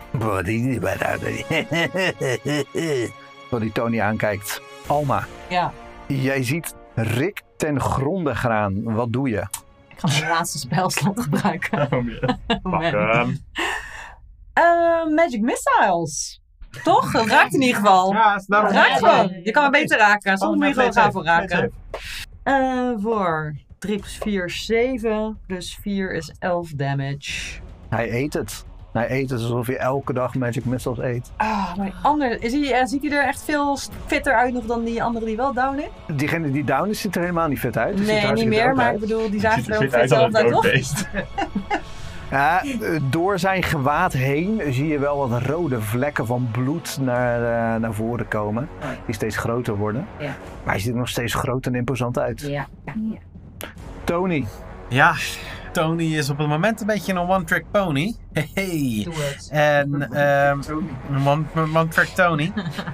Wat die Tony aankijkt. Alma, Ja. jij ziet Rick ten gronde gaan. Wat doe je? Ik ga mijn laatste spelslot gebruiken. Oh, ja. Oh, Pak man. hem. Uh, Magic Missiles. Toch? Dat raakt in ieder geval. Ja, is daarom. Raakt gewoon. Je kan me beter raken. Soms Oh, moet je gewoon nee, gaan voor nee, raken. Uh, voor drie plus vier is zeven. Plus vier is elf damage. Hij eet het. Hij eet het alsof je elke dag Magic Missiles eet. Ah, maar die andere, is hij, uh, ziet hij er echt veel fitter uit nog dan die andere die wel down is? Diegene die down is, ziet er helemaal niet vet uit. Die ziet er Nee, niet hartstikke meer. dood Maar uit. ik bedoel, die Ziet zagen er er ook fit uit fit als uit, een toch? doodbeest. Ja, door zijn gewaad heen zie je wel wat rode vlekken van bloed naar, uh, naar voren komen. Die steeds groter worden. Ja. Maar hij ziet er nog steeds groot en imposant uit. Ja. Tony, Ja, Tony is op het moment een beetje een one-trick pony. Hey. Doe het. En ehm een one, one-trick Tony.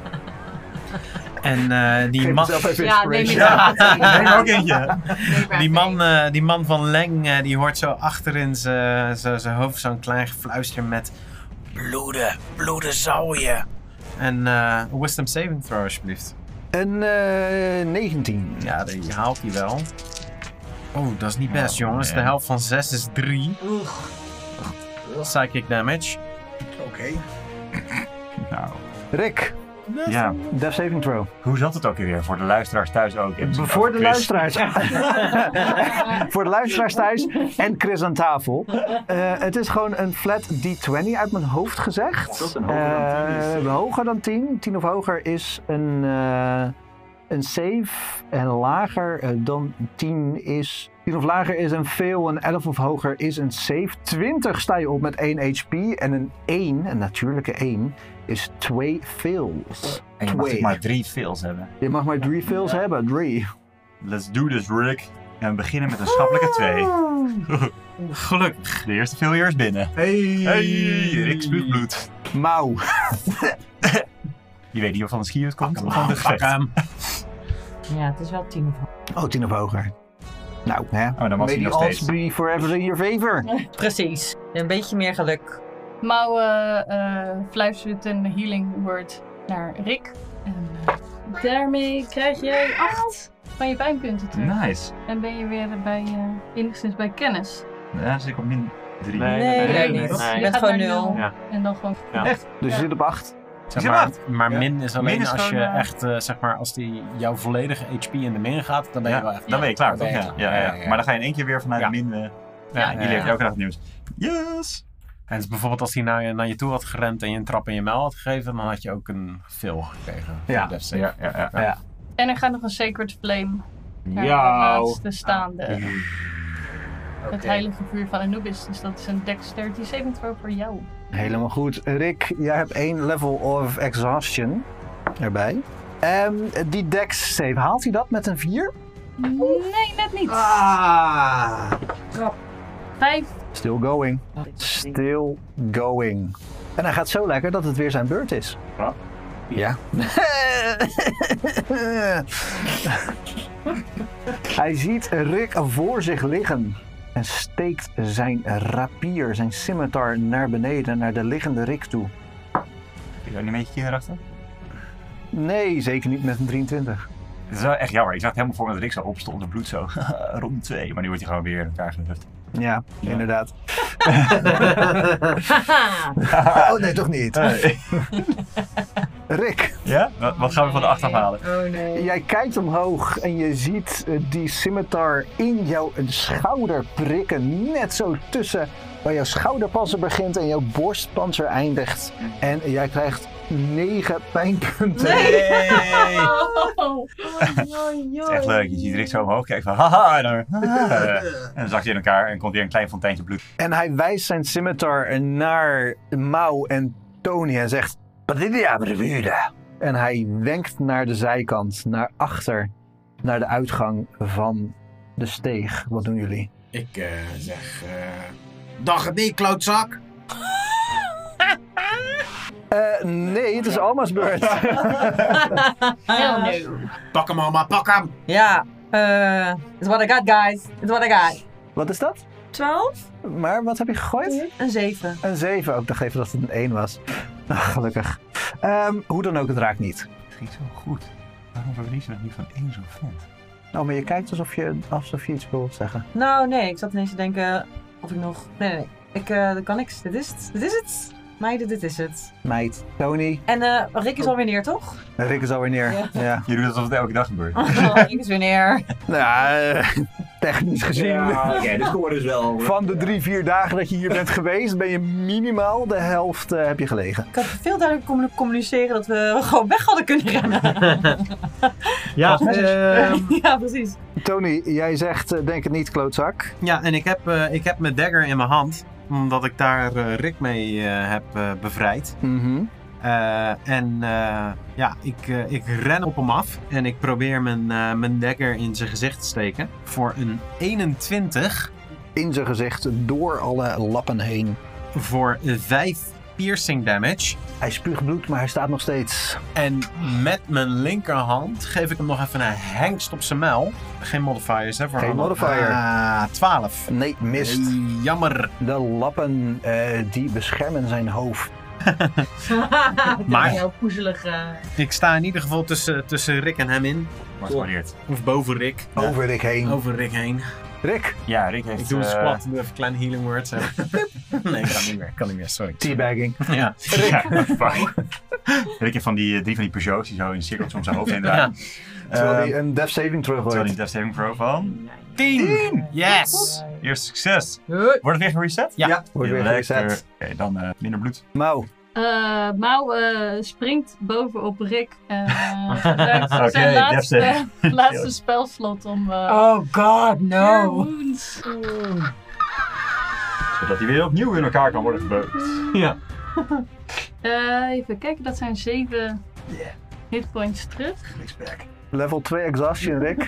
En eh, die geef man... mezelf even Ja, neem inspiration. ik Ja, neem ook eentje. Nee, maar Die man, nee. eh, die man van Leng, eh, die hoort zo achter in zijn hoofd zo'n klein gefluister met... Bloeden, bloeden zou je. En eh wisdom saving throw alsjeblieft. Een uh, negentien. Ja, die haalt hij wel. Oeh, dat is niet best Oh, jongens. De man. helft van zes is drie. Psychic damage. Oké. Nou, Rick, ja. death saving throw. Hoe zat het ook weer voor de luisteraars thuis ook? Voor de Chris. luisteraars. Voor de luisteraars thuis en Chris aan tafel. Uh, het is gewoon een flat D twintig uit mijn hoofd gezegd. Dat is een hoger dan tien is. Uh, hoger dan tien. tien of hoger is een, uh, een save. En lager uh, dan tien is... tien of lager is een fail. Een elf of hoger is een save. twintig sta je op met één H P. En een één, een natuurlijke één, is twee fails. En je mag Twee. dus maar drie fails hebben. Je mag maar drie fails hebben. Drie. Let's do this, Rick. En we beginnen met een schappelijke twee. Gelukkig. De eerste failure is binnen. Hey. Hey, Rick spuugt bloed. Mauw. Je weet niet of van de ski het komt. Pak of hem, van de pak gevecht. hem. Ja, het is wel tien of Oh, tien of hoger. Nou, hè. Oh, dan was May hij the nog odds steeds. be forever in your favor. Precies. Een beetje meer geluk. Mauw uh, uh, fluistert een healing word naar Rick. En uh, daarmee krijg jij acht van je pijnpunten terug. Nice. En ben je weer bij, uh, enigszins bij kennis. Ja, dan zit ik op min drie. Nee, Nee, nee, nee, nee. niet. Nee. Je Je bent gaat gewoon naar nul. nul. Ja. En dan gewoon... Ja. Echt? Dus je Ja. zit op acht. Zeg is maar, acht. maar Ja. min is alleen Min is als gewoon, je uh... echt, uh, zeg maar, als die jouw volledige H P in de min gaat, dan ben je ja, wel echt... Dan ja, ben je klaar, toch? ben je Ja. klaar. Ja, ja, ja. Maar dan ga je in één keer weer vanuit ja. min... Uh... Ja, ja, je ja, leert ja. elke dag het nieuws. Yes! En dus bijvoorbeeld als hij naar je, naar je toe had gerend en je een trap in je muil had gegeven, dan had je ook een veel gekregen. Ja. Death save. Ja, ja, ja, ja. ja. En er gaat nog een Sacred Flame. naar de Ja. laatste staande. Okay. Het heilige vuur van Anubis. Dus dat is een Dexterity saving throw voor jou. Helemaal goed. Rick, jij hebt één level of exhaustion erbij. Um, die dex save, haalt hij dat met een vier? Nee, net niet. Ah. Vijf. Still going. Still going. En hij gaat zo lekker dat het weer zijn beurt is. Ja. Ja. Hij ziet Rick voor zich liggen en steekt zijn rapier, zijn scimitar naar beneden, naar de liggende Rick toe. Heb je ook niet een beetje kinderachtig? Nee, zeker niet met een drieëntwintig. Het is wel echt jammer. Ik zag het helemaal voor me dat Rick zo opstond en bloed zo. Ronde twee. Maar nu wordt hij gewoon weer in elkaar gehuft. Ja, Ja. inderdaad. Oh nee, toch niet. Hey. Rick. Ja? Wat, wat gaan we van de achteraf halen? Oh nee. Jij kijkt omhoog en je ziet uh, die scimitar in jouw schouder prikken. Net zo tussen waar jouw schouderpanzer begint en jouw borstpanzer eindigt. En jij krijgt negen pijnpunten. Nee! Oh. Het is echt leuk. Je ziet Rick zo omhoog kijken van haha. En dan, en dan zag je in elkaar en komt weer een klein fonteintje bloed. En hij wijst zijn scimitar naar Mau en Tony en zegt... En hij wenkt naar de zijkant, naar achter, naar de uitgang van de steeg. Wat doen jullie? Ik uh, zeg... Uh, dag het niet, klootzak! Uh, nee, het is Alma's beurt. Hell no. Pak hem, Alma, pak hem! Ja, eh, it's what I got, guys. It's what I got. Wat is dat? twaalf? Maar wat heb je gegooid? Een zeven. Een zeven. Ook dacht even dat het een één was. Ach, gelukkig. Um, hoe dan ook, het raakt niet. Het ging zo goed. Waarom verliezen we nu van één zo'n vent? Nou, maar je kijkt alsof je, alsof je iets wil zeggen. Nou, nee, ik zat ineens te denken of ik nog... Nee, nee, nee. Ik, uh, dat kan niks. Dit is het. Dit is het. Meiden, dit is het. Meid. Tony. En uh, Rick is alweer neer, toch? Rick is alweer neer. Ja. Ja. Je doet alsof het elke dag gebeurt. Oh, Rick is weer neer. Nou, uh, technisch gezien. Ja, oké, okay, dus komen we dus wel. Van de drie, vier dagen dat je hier bent geweest, ben je minimaal de helft uh, heb je gelegen. Ik had veel duidelijker kunnen communiceren dat we gewoon weg hadden kunnen rennen. Ja, uh, ja, precies. Tony, jij zegt, uh, denk het niet, klootzak. ja, en ik heb, uh, ik heb mijn dagger in mijn hand. Omdat ik daar uh, Rick mee uh, heb uh, bevrijd. Mm-hmm. Uh, en uh, ja, ik, uh, ik ren op hem af. En ik probeer mijn, uh, mijn dagger in zijn gezicht te steken. Voor een eenentwintig. In zijn gezicht, door alle lappen heen. Voor vijf piercing damage. Hij spuugt bloed, maar hij staat nog steeds. En met mijn linkerhand geef ik hem nog even een hengst op zijn muil. Geen modifiers, hè? Voor Geen allemaal. modifier. Ah, twaalf. Nee, mist. Hey, jammer. De lappen uh, die beschermen zijn hoofd. Maar heel poezelig. Uh... ik sta in ieder geval tussen, tussen Rick en hem in. Maar gewaardeerd. Of boven Rick. Over Rick heen. Over Rick heen. Rick. Ja, Rick heeft... Ik doe een uh, squat, doe even kleine healing words. En... nee, ik kan niet meer. Kan niet meer, sorry. Teabagging. Ja. Ja, fuck. Rick heeft van die, drie van die Peugeots die zo in cirkels om zijn hoofd heen draaien. Ja. Terwijl hij Uh, een death saving terug terwijl hoort. die death saving throw van... tien! Yes! Eerste succes. Huh? Wordt het weer gereset? Ja. Wordt weer Lekker. gereset. Oké, okay, dan uh, minder bloed. Mau. Uh, Mau uh, springt bovenop Rick en uh, gebruikt Oké, zijn laatste, Jeff laatste spelslot om... Uh, Oh god, Cure no. Wounds. Zodat hij weer opnieuw in elkaar kan worden gebeukt. Ja. Uh, even kijken, dat zijn zeven Yeah. hitpoints terug. Rick's back. Level twee exhaustion, Rick.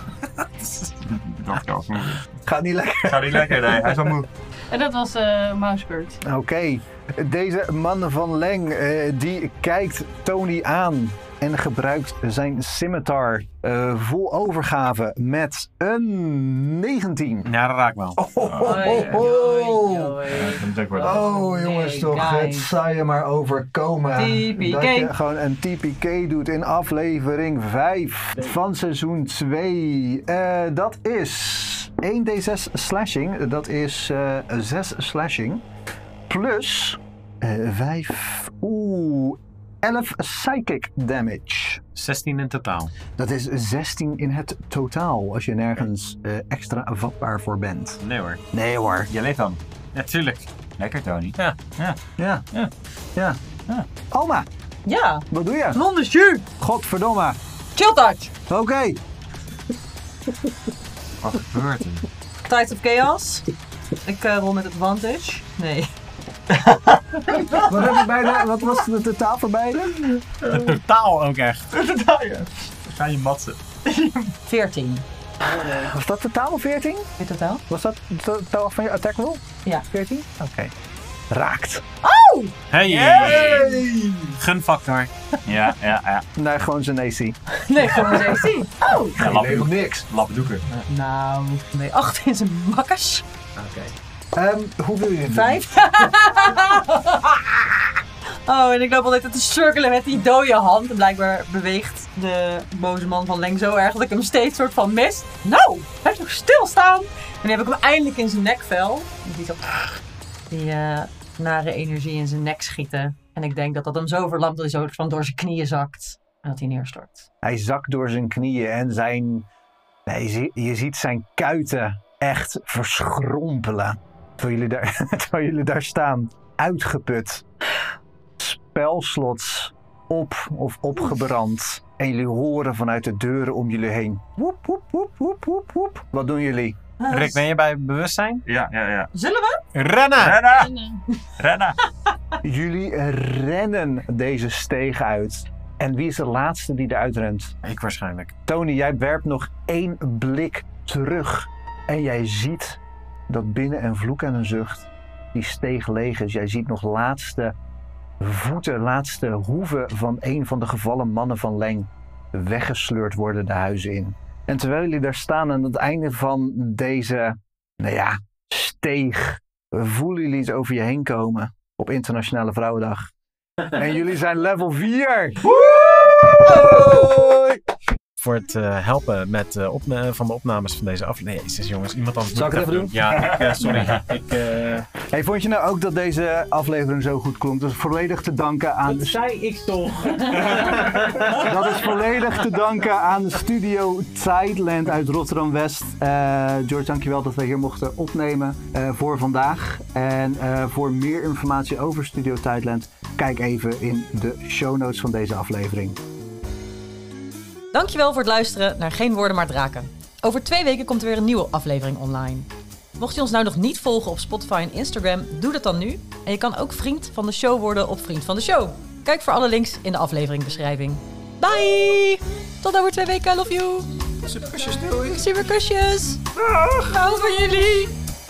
Dat kan. Gaat niet lekker. Gaat niet lekker, nee. Hij is wel moe. En dat was uh, Mau's beurt. Oké. Okay. Deze man van Leng, uh, die kijkt Tony aan en gebruikt zijn scimitar uh, vol overgave met een negentien. Ja, dat raakt wel. Oh, oh, oh, oh. Oh, jongens, Nee, toch. guys. Het zou je maar overkomen. T P K. Dat je gewoon een T P K doet in aflevering vijf van seizoen twee. Uh, dat is één d zes slashing. Dat is uh, zes slashing. Plus uh, vijf. Oeh. elf psychic damage. zestien in totaal. Dat is zestien in het totaal, als je nergens uh, extra vatbaar voor bent. Nee hoor. Nee hoor. Je leeft dan. Natuurlijk. Lekker, Tony. Ja. Ja. Ja. Ja. Ja. Ja. Alma, Ja, wat doe je? non-de-jus. Godverdomme. Chill touch. Oké. Okay. Wat gebeurt er? Tides of Chaos. Ik uh, rol met advantage. Nee. Wat, heb je bij de, wat was de totaal voor beide? Uh, totaal ook echt. Totaal, ja. Ga je matsen. veertien. Was dat totaal veertien? In totaal? Was dat totaal van je attack roll? Ja. veertien? Oké. Okay. Raakt. Oh! Hey! Yay! Gunfactor. Ja, ja, ja. Nee, gewoon zijn A C. Nee, gewoon een A C. Oh! Ja, nee, nog niks. Lappendoeken. Uh, nou, nee, acht in zijn makkers. Oké. Okay. Um, hoe wil je het Vijf. Oh, en ik loop altijd te cirkelen met die dode hand. En blijkbaar beweegt de boze man van Leng zo erg dat ik hem steeds soort van mis. Nou, blijf nog stilstaan. En nu heb ik hem eindelijk in zijn nekvel. Die zo... Die uh, nare energie in zijn nek schieten. En ik denk dat dat hem zo verlamt dat hij zo van door zijn knieën zakt. En dat hij neerstort. Hij zakt door zijn knieën en zijn... Nee, je, zie, je ziet zijn kuiten echt verschrompelen. Terwijl jullie daar, terwijl jullie daar staan. Uitgeput. Spelslots op of opgebrand. En jullie horen vanuit de deuren om jullie heen. Woep, woep, woep, woep, woep, woep. Wat doen jullie? Rick, ben je bij bewustzijn? Ja, ja, ja. Zullen we? Rennen! Rennen! Rennen! Jullie rennen deze steeg uit. En wie is de laatste die eruit rent? Ik waarschijnlijk. Tony, jij werpt nog één blik terug. En jij ziet dat binnen een vloek en een zucht die steeg leeg is. Jij ziet nog laatste voeten, laatste hoeven van een van de gevallen mannen van Leng weggesleurd worden de huizen in. En terwijl jullie daar staan aan het einde van deze, nou ja, steeg, voelen jullie iets over je heen komen op Internationale Vrouwendag. En jullie zijn level vier! Hoi! Voor het uh, helpen met uh, opna- van de opnames van deze aflevering. Nee, jezus jongens, iemand anders Zal moet ik het even doen? Ja, ik, uh, sorry. ik, uh... Hey, vond je nou ook dat deze aflevering zo goed klonk? Dat is volledig te danken aan... Dat zei ik toch. Dat is volledig te danken aan de studio Tideland uit Rotterdam-West. Uh, George, dankjewel dat we hier mochten opnemen uh, voor vandaag. En uh, voor meer informatie over Studio Tideland, kijk even in de show notes van deze aflevering. Dankjewel voor het luisteren naar Geen Woorden Maar Draken. Over twee weken komt er weer een nieuwe aflevering online. Mocht je ons nou nog niet volgen op Spotify en Instagram, doe dat dan nu. En je kan ook vriend van de show worden op Vriend van de Show. Kijk voor alle links in de afleveringbeschrijving. Bye! Tot over twee weken, I love you! Super kusjes, doei! Super kusjes! Dag! Hou van jullie!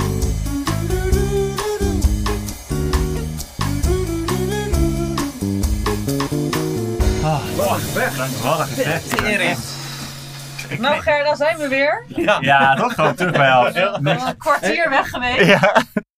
Wacht, weg! Wat een gevecht. Nou Gerda, zijn we weer. Ja, Ja, toch? Gewoon terug bij af. Een kwartier weg geweest. Ja.